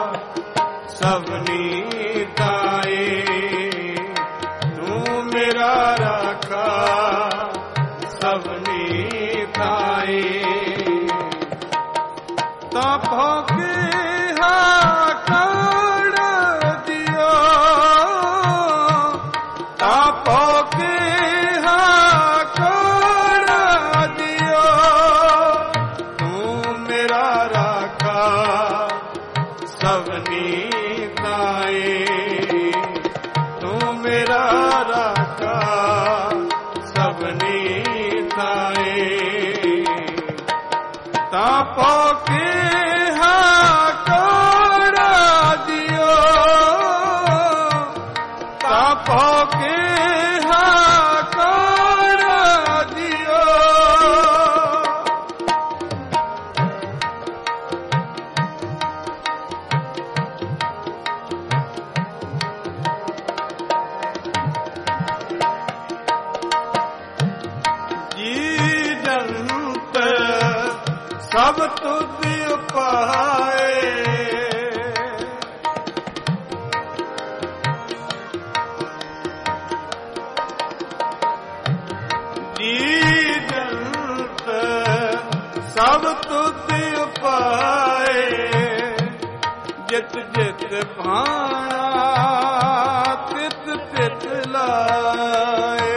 ਸਭਨੀ ਤਾਏ। ਤੂੰ ਮੇਰਾ ਰਾਖਾ ਸਭਨੀ ਤਾਏ। ਤਾਂ ਭੋਗੇ ਹਾਕੜ ਦਿਓ। ਤਾਂ ਭੋਗੇ ਹਾਕੜ ਦਿਓ। ਤੂੰ ਮੇਰਾ ਰਾਖਾ ਸਭਨੀ ਤਾਏ। ਤੂੰ ਮੇਰਾ ਰਾਖਾ ਸਭਨੀ ਤਾਏ। ਤਾਂ ਭੋਗੇ ਹਾਕੜ ਦਿਓ। ਤਾਂ ਭੋਗੇ ਹਾਕੜ ਦਿਓ। ਜੀ ਜੰਤ ਸਭ ਤੁਧ ਉਪਾਏ। ਜੀ ਜੰਤ ਸਭ ਤੁਧ ਉਪਾਏ। ਜਿਤ ਜਿਤ ਭਾਣਾ ਤਿਤ ਤਿਤ ਲਾਏ।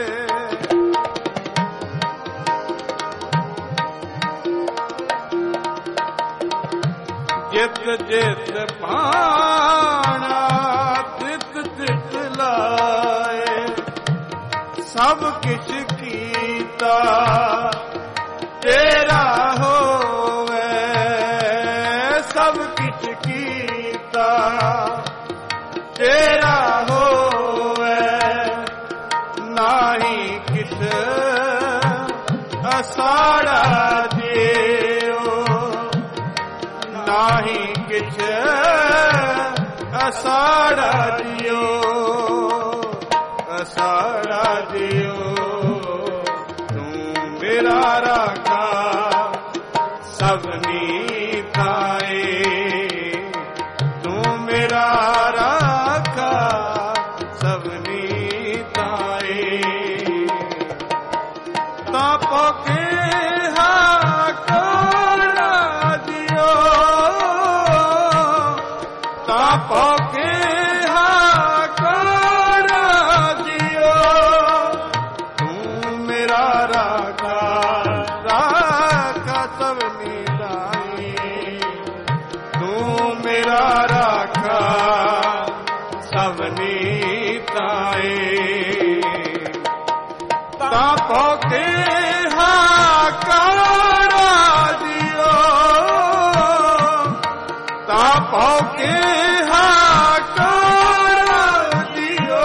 ਜਿਤ ਜਿਤ ਭਾਣਾ ਤਿਤ ਤਿਤ ਲਾਏ। ਸਭ ਕਿਛ ਕੀਤਾ ਤੇਰਾ ਹੋਵੇ। ਸਭ ਕਿਛ ਕੀਤਾ ਤੇਰਾ ਹੋਵੇ। ਨਾਹੀ ਕਿਛ ਅਸਾੜਾ ਦਿਓ। ਨਾਹੀ ਕਿਛ ਅਸਾੜਾ ਦਿਓ। ਅਸਾੜਾ ਦਿਓ। ਤੂੰ ਮੇਰਾ ਰਾਖਾ ਸਭਨੀ ਤਾਏ। ਤੂੰ ਮੇਰਾ ਰਾਖਾ ਸਭਨੀ ਤਾਏ। ਤਾਂ ਭੋਗੇ ਹਾਕੜ ਦਿਓ। ਤਾਂ ਭੋਗੇ ਹਾਕੜ ਦਿਓ। ਤੂੰ ਮੇਰਾ ਰਾਖਾ ਰਾਖਾ ਸਭਨੀ ਤਾਏ। ਤੂੰ ਮੇਰਾ ਰਾਖਾ ਸਭਨੀ ਤਾਏ। ਤਾਂ ਭੋਗੇ ਹਾਕੜ ਦਿਓ। ਤਾਂ ਭੋਗੇ ਹਾਕੜ ਦਿਓ।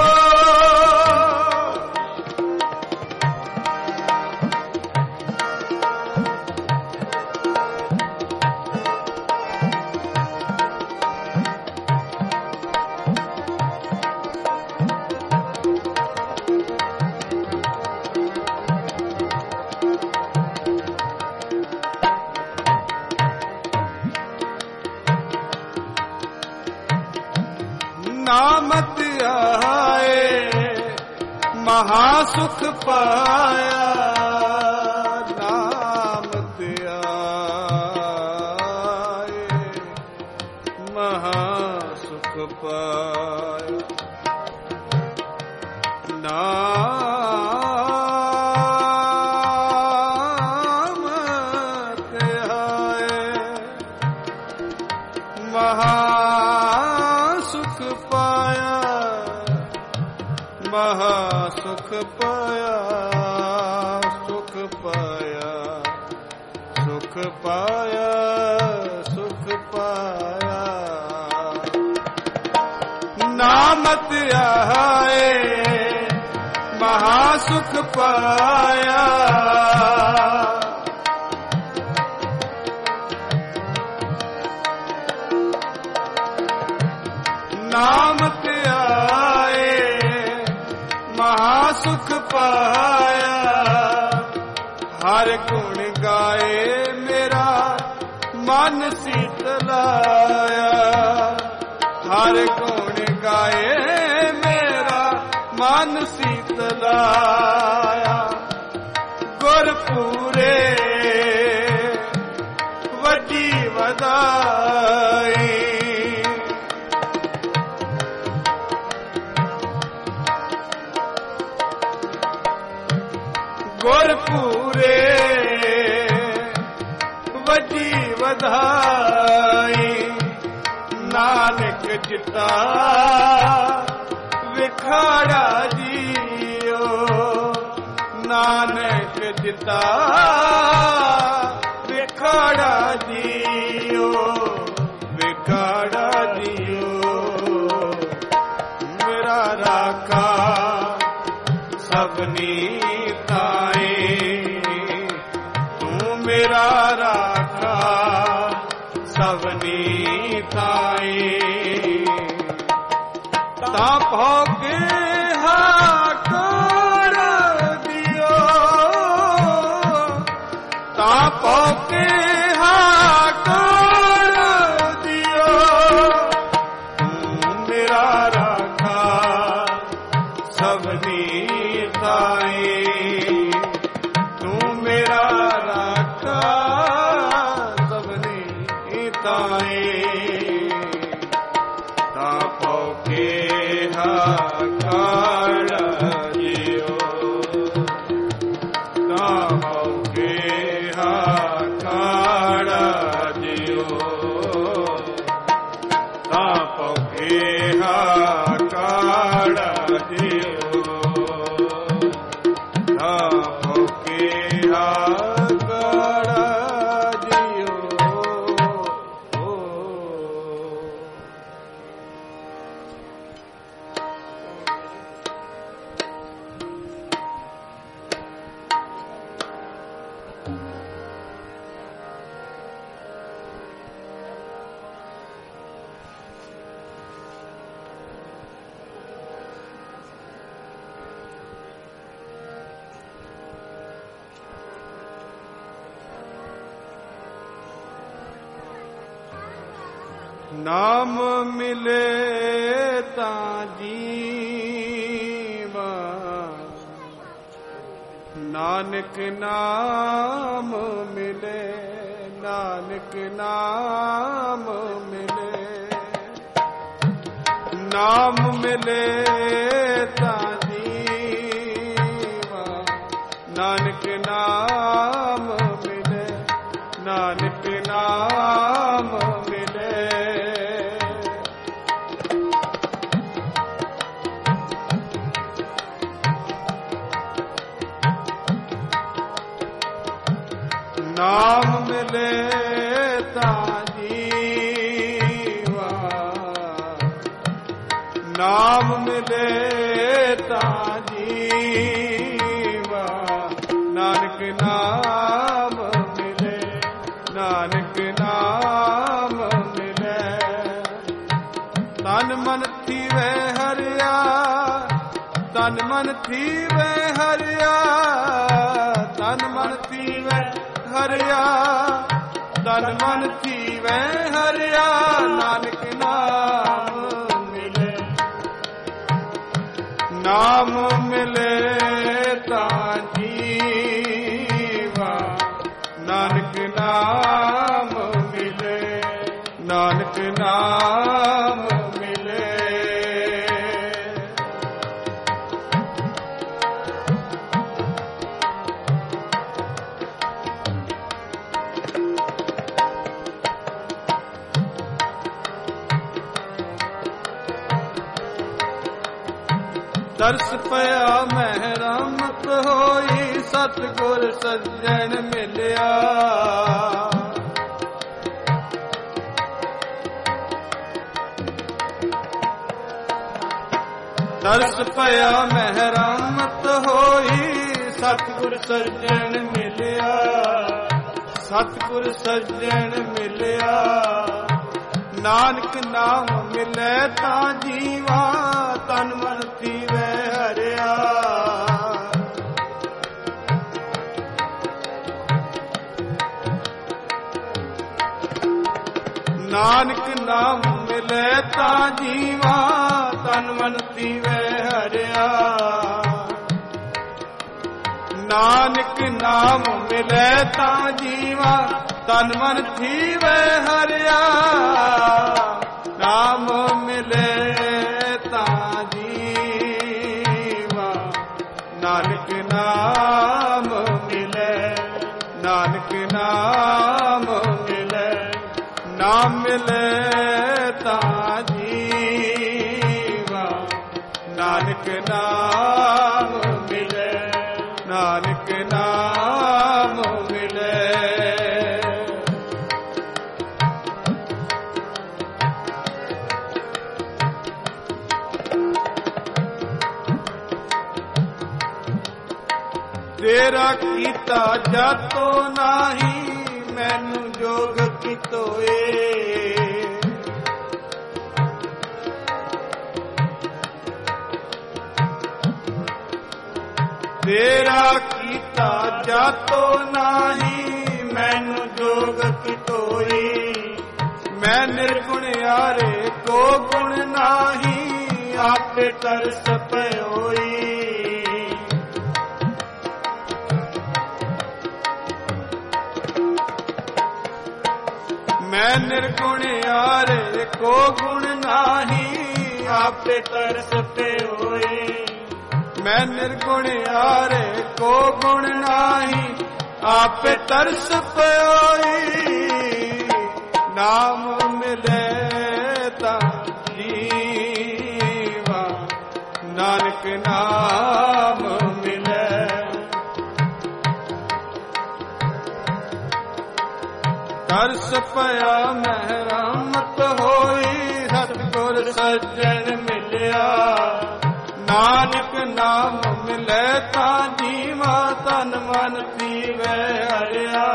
ਨਾਮਤ ਆਏ ਮਹਾ ਸੁਖ ਪਾਇਆ ਨਾਮਤ ਆਏ ਮਹਾ ਸੁਖ ਪਾਇਆ ਨਾਮਤ ਆਏ ਮਹਾ ਸੁਖ ਪਾਇਆ ਮਹਾ ਸੁਖ ਪਾਇਆ ਸੁਖ ਪਾਇਆ ਸੁਖ ਪਾਇਆ ਸੁਖ ਪਾਇਆ ਨਾਮਤ ਆਏ ਮਹਾ ਸੁਖ ਪਾਇਆ ਨਾਮਤ ਆਏ ਮਹਾ ਸੁਖ ਪਾਇਆ ਹਰ ਗੁਣ ਗਾਏ ਮੇਰਾ ਮਨ ਸੀਤਲਾਇਆ ਹਰ ਗੁਣ ਗਾਏ ਮੇਰਾ ਮਨ ਸੀਤਲਾਇਆ ਗੁਰ ਪੂਰੇ ਵੱਡੀ ਵਧਾਈ ਗੁਰ ਪੂਰੇ ਵੱਡੀ ਵਧਾਈ ਨਾਨਕ ਜਿਤਾ ਵਿਖਾੜਾ ਜੀਓ ਨਾਨਕ ਜਿਤਾ ਵਿਖਾੜਾ ਜੀਓ ਵਿਖਾੜਾ ਜੀਓ ਮੇਰਾ ਰਾਖਾ ਸਭਨੀ ਤਾਏ ਤੂੰ ਮੇਰਾ ਰਾਖਾ ਸਭਨੀ ਤਾਏ ਤਾਂ ਭੋਗੇ ਹਾਕਰ ਦਿਓ ਤਾਂ ਭੋਗੇ ਹਾਕਰ ਦਿਓ ਤੂੰ ਮੇਰਾ ਰਾਖਾ ਸਭਨੀ ਤਾਏ ਤੂੰ ਮੇਰਾ ਰਾਖਾ ਸਭਨੀ ਤਾਏ ਤਾਂ ਭੋਗੇ ਹਾਕਰ ਦਿਓ ਤਾਂ ਭੋਗੇ ਹਾਕਰ ਦਿਓ ਤਾਂ ਭੋਗੇ ਹਾਕਰ ਦਿਓ ਨਾਮ ਮਿਲੇ ਤਾਂ ਜੀਵਾ ਨਾਨਕ ਨਾਮ ਮਿਲੇ ਨਾਨਕ ਨਾਮ ਮਿਲੇ ਨਾਮ ਮਿਲੇ ਤਾਂ ਜੀਵਾ ਨਾਨਕ ਨਾਮ ਮਿਲੇ ਨਾਨਕ ਨਾਮ ਮਿਲੇ ਨਾਮ ਮਿਲੇ ਤਾਂ ਜੀਵਾ ਨਾਮ ਮਿਲੇ ਤਾਂ ਜੀਵਾ ਨਾਨਕ ਨਾਮ ਮਿਲੇ ਨਾਨਕ ਨਾਮ ਮਿਲੇ ਤਨ ਮਨ ਥੀਵੇ ਹਰਿਆ ਤਨ ਮਨ ਥੀਵੇ ਹਰਿਆ ਤਨ ਮਨ ਥੀਵੇ ਹਰਿਆ ਤਨ ਮਨ ਥੀਵੇ ਹਰਿਆ ਨਾਨਕ ਨਾਮ ਮਿਲੇ ਨਾਮ ਮਿਲੇ ਤਾਂ ਜੀਵਾ, ਨਾਨਕ ਨਾਮ ਮਿਲੇ, ਨਾਨਕ ਨਾਮ ਮਿਲੇ। ਤਰਸ ਪਿਆ ਮਹਿ ਰਹਿਮਤ ਹੋਈ, ਸਤਿਗੁਰ ਸੱਜਣ ਮਿਲਿਆ। ਤਰਸ ਪਿਆ ਮਹਿ ਰਹਿਮਤ ਹੋਈ, ਸਤਿਗੁਰ ਸੱਜਣ ਮਿਲਿਆ, ਸਤਿਗੁਰ ਸੱਜਣ ਮਿਲਿਆ। ਨਾਨਕ ਨਾਮ ਮਿਲੇ ਤਾਂ ਜੀਵਾ, ਤਨ ਮਨ ਥੀਵੇ ਹਰਿਆ। ਨਾਨਕ ਨਾਮ ਮਿਲੇ ਤਾਂ ਜੀਵਾ, ਤਨ ਮਨ ਥੀਵੇ ਹਰਿਆ। ਨਾਨਕ ਨਾਮ ਮਿਲੇ ਤਾਂ ਜੀਵਾ, ਤਨ ਮਨ ਥੀਵੇ ਹਰਿਆ। ਨਾਮ ਮਿਲੇ ਤਾਂ ਜੀਵਾ, ਨਾਨਕ ਨਾਮ ਮਿਲੇ, ਨਾਨਕ ਨਾਮ ਮਿਲੇ। ਨਾਮ ਮਿਲੇ ਤਾਂ ਜੀਵਾ, ਨਾਨਕ ਨਾਮ ਮਿਲੇ, ਨਾਨਕ ਨਾਮ ਮਿਲੇ। ਤੇਰਾ ਕੀਤਾ ਜਾਤੋ ਨਾਹੀ, ਮੈਨੂੰ ਜੋਗ ਕੀਤੋਏ। ਤੇਰਾ ਕੀਤਾ ਜਾਤੋ ਨਾਹੀ, ਮੈਨੂੰ ਜੋਗ ਕੀਤੋਈ। ਮੈਂ ਨਿਰਗੁਣ ਯਾਰੇ ਕੋ ਗੁਣ ਨਾਹੀ, ਆਪੇ ਤਰਸ ਪਇਓਈ। ਮੈਂ ਨਿਰਗੁਣ ਯਾਰੇ ਕੋ ਗੁਣ ਨਾਹੀ, ਆਪੇ ਤਰਸ ਪਇਓਈ। ਮੈਂ ਨਿਰਗੁਣ ਯਾਰੇ ਕੋ ਗੁਣ ਨਾਹੀ, ਆਪੇ ਤਰਸ ਪਇਓਈ। ਨਾਮ ਮਿਲੇ ਤਾਂ ਜੀਵਾ, ਨਾਨਕ ਨਾਮ ਮਿਲੇ। ਤਰਸ ਪਿਆ ਮਹਿ ਰਹਿਮਤ ਹੋਈ, ਸਤਿਗੁਰ ਸੱਜਣ ਮਿਲਿਆ। ਨਾਨਕ ਨਾਮ ਮਿਲੇ ਤਾਂ ਜੀਵਾ, ਤਨ ਮਨ ਥੀਵੇ ਹਰਿਆ।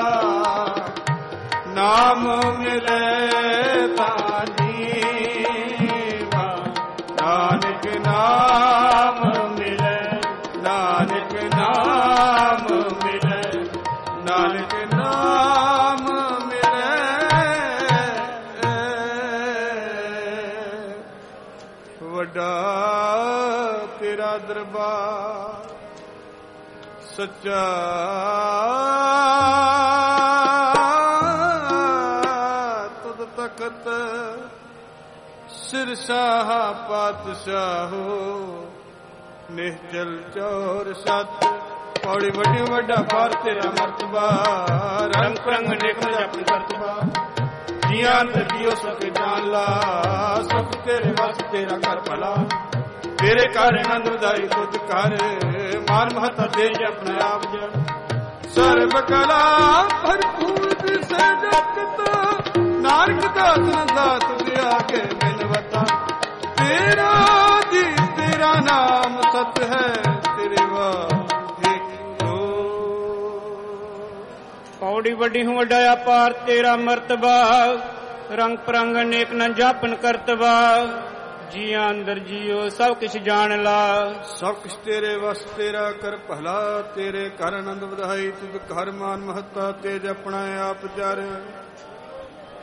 ਨਾਮ ਮਿਲੇ ਤਾਂ ਜੀਵਾ, ਨਾਨਕ ਨਾਮ ਮਿਲੇ, ਨਾਨਕ ਨਾਮ ਮਿਲੇ, ਨਾਨਕ ਨਾਮ ਮਿਲੇ। ਵੱਡਾ ਤੇਰਾ ਦਰਬਾਰ ਸੱਚਾ, ਤੁਧ ਤਖਤ ਸਿਰਸਾਹ ਪਾਤਸ਼ਾਹੋ। ਨਿਹਚਲ ਚੌਰ ਸਤ, ਪੌੜੀ ਵੱਡੀ ਵੱਡਾ ਭਾਰ ਤੇਰਾ ਮਰਤਬਾ। ਰੰਗ ਰੰਗ ਨੇਕ ਜਪ ਕਰਤਬਾ, ਜੀਆਂ ਤੇ ਜੀਓ ਸਕ ਜਾਨ ਲਾ। ਸਭ ਤੇਰੇ ਵਸ ਤੇਰਾ ਕਰ ਭਲਾ, ਤੇਰੇ ਘਰ ਆਨੰਦ ਵਧਾਈ ਤੁਧ ਕਰ। ਮਾਨ ਮਹਤਾ ਦੇ ਆਪਣਾ ਆਪ ਜਨ, ਸਰਬ ਕਲਾ ਭਰਪੂਰ ਦਿਸੇ ਜਗਤ। ਨਾਨਕ ਦਾਸ ਦਾਸ ਦਿਆ ਕੇ ਮਿਲਵਤਾ, ਤੇਰਾ ਜੀ ਤੇਰਾ ਨਾਮ ਸਤ ਹੈ। ਤੇਰੇ ਵਾਹਿਗੁਰੂ। ਪੌੜੀ ਵੱਡੀ ਹੂੰ ਵੱਡਾ ਅਪਾਰ ਤੇਰਾ ਮਰਤਬਾ। ਰੰਗ ਪ੍ਰੰਗ ਅਨੇਕ ਨ ਜਾਪਨ ਕਰਤਬਾ। ਜੀਆਂ ਅੰਦਰ ਜੀਓ ਸਭ ਕਿਛ ਜਾਣ ਲਾ। ਸਭ ਕਿਛ ਤੇਰੇ ਵਸ ਤੇਰਾ ਕਰ ਭਲਾ। ਤੇਰੇ ਘਰ ਆਨੰਦ ਵਧਾਈ ਤੁਧ ਘਰ ਮਾਨ ਮਹੱਤਾ। ਤੇਜ ਆਪਣਾ ਆਪ ਜਰ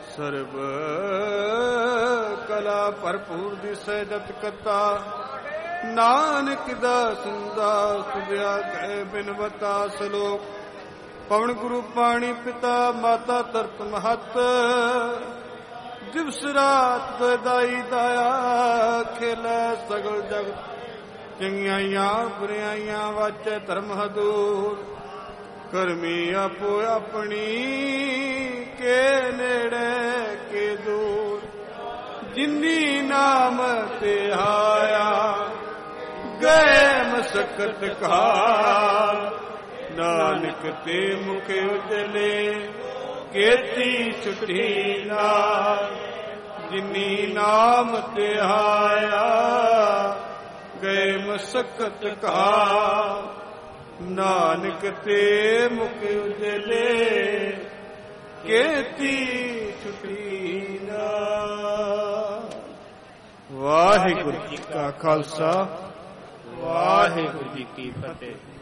ਸਰਬ ਕਲਾ ਭਰਪੂਰ ਦਿਸੈ ਜਤ ਕਰਤਾ। ਨਾਨਕ ਦਾਸ ਦਾਸ ਵਿਆ ਗਏ ਬਿਨਵਤਾ ਸਲੋਕ। ਪਵਨ ਗੁਰੂ ਪਾਣੀ ਪਿਤਾ ਮਾਤਾ ਧਰਤ ਮਹਤ, ਦਿਵਸ ਰਾਤ ਦਾਈ ਦਾਇਆ ਖੇਲੇ ਸਗਲ ਜਗਤ। ਚੰਗਿਆਈਆਂ ਬੁਰਿਆਈਆਂ ਵਾਚੈ ਧਰਮ ਹਦੂਰ, ਕਰਮੀ ਆਪੋ ਆਪਣੀ ਕੇ ਨੇੜੇ ਕੇ ਦੂਰ। ਜਿਨੀ ਨਾਮ ਤੇ ਆਇਆ ਗਏ ਮਸਕਤ ਘਾਲ, ਨਾਨਕ ਤੇ ਮੁਖ ਉਜਲੇ ਕੀਤੀ ਛੁਟੀ ਨਾਲ। ਜਿਨੀ ਨਾਮ ਤੇ ਆਇਆ ਗਏ ਮਸਕਤ ਘਾਲ, ਨਾਨਕ ਤੇ ਮੁਖ ਉਜਲੇ ਕੀਤੀ ਛੁਟੀ ਨਾਲ। ਵਾਹਿਗੁਰੂ ਜੀ ਕਾ ਖਾਲਸਾ, ਵਾਹਿਗੁਰੂ ਜੀ ਕੀ ਫਤਿਹ।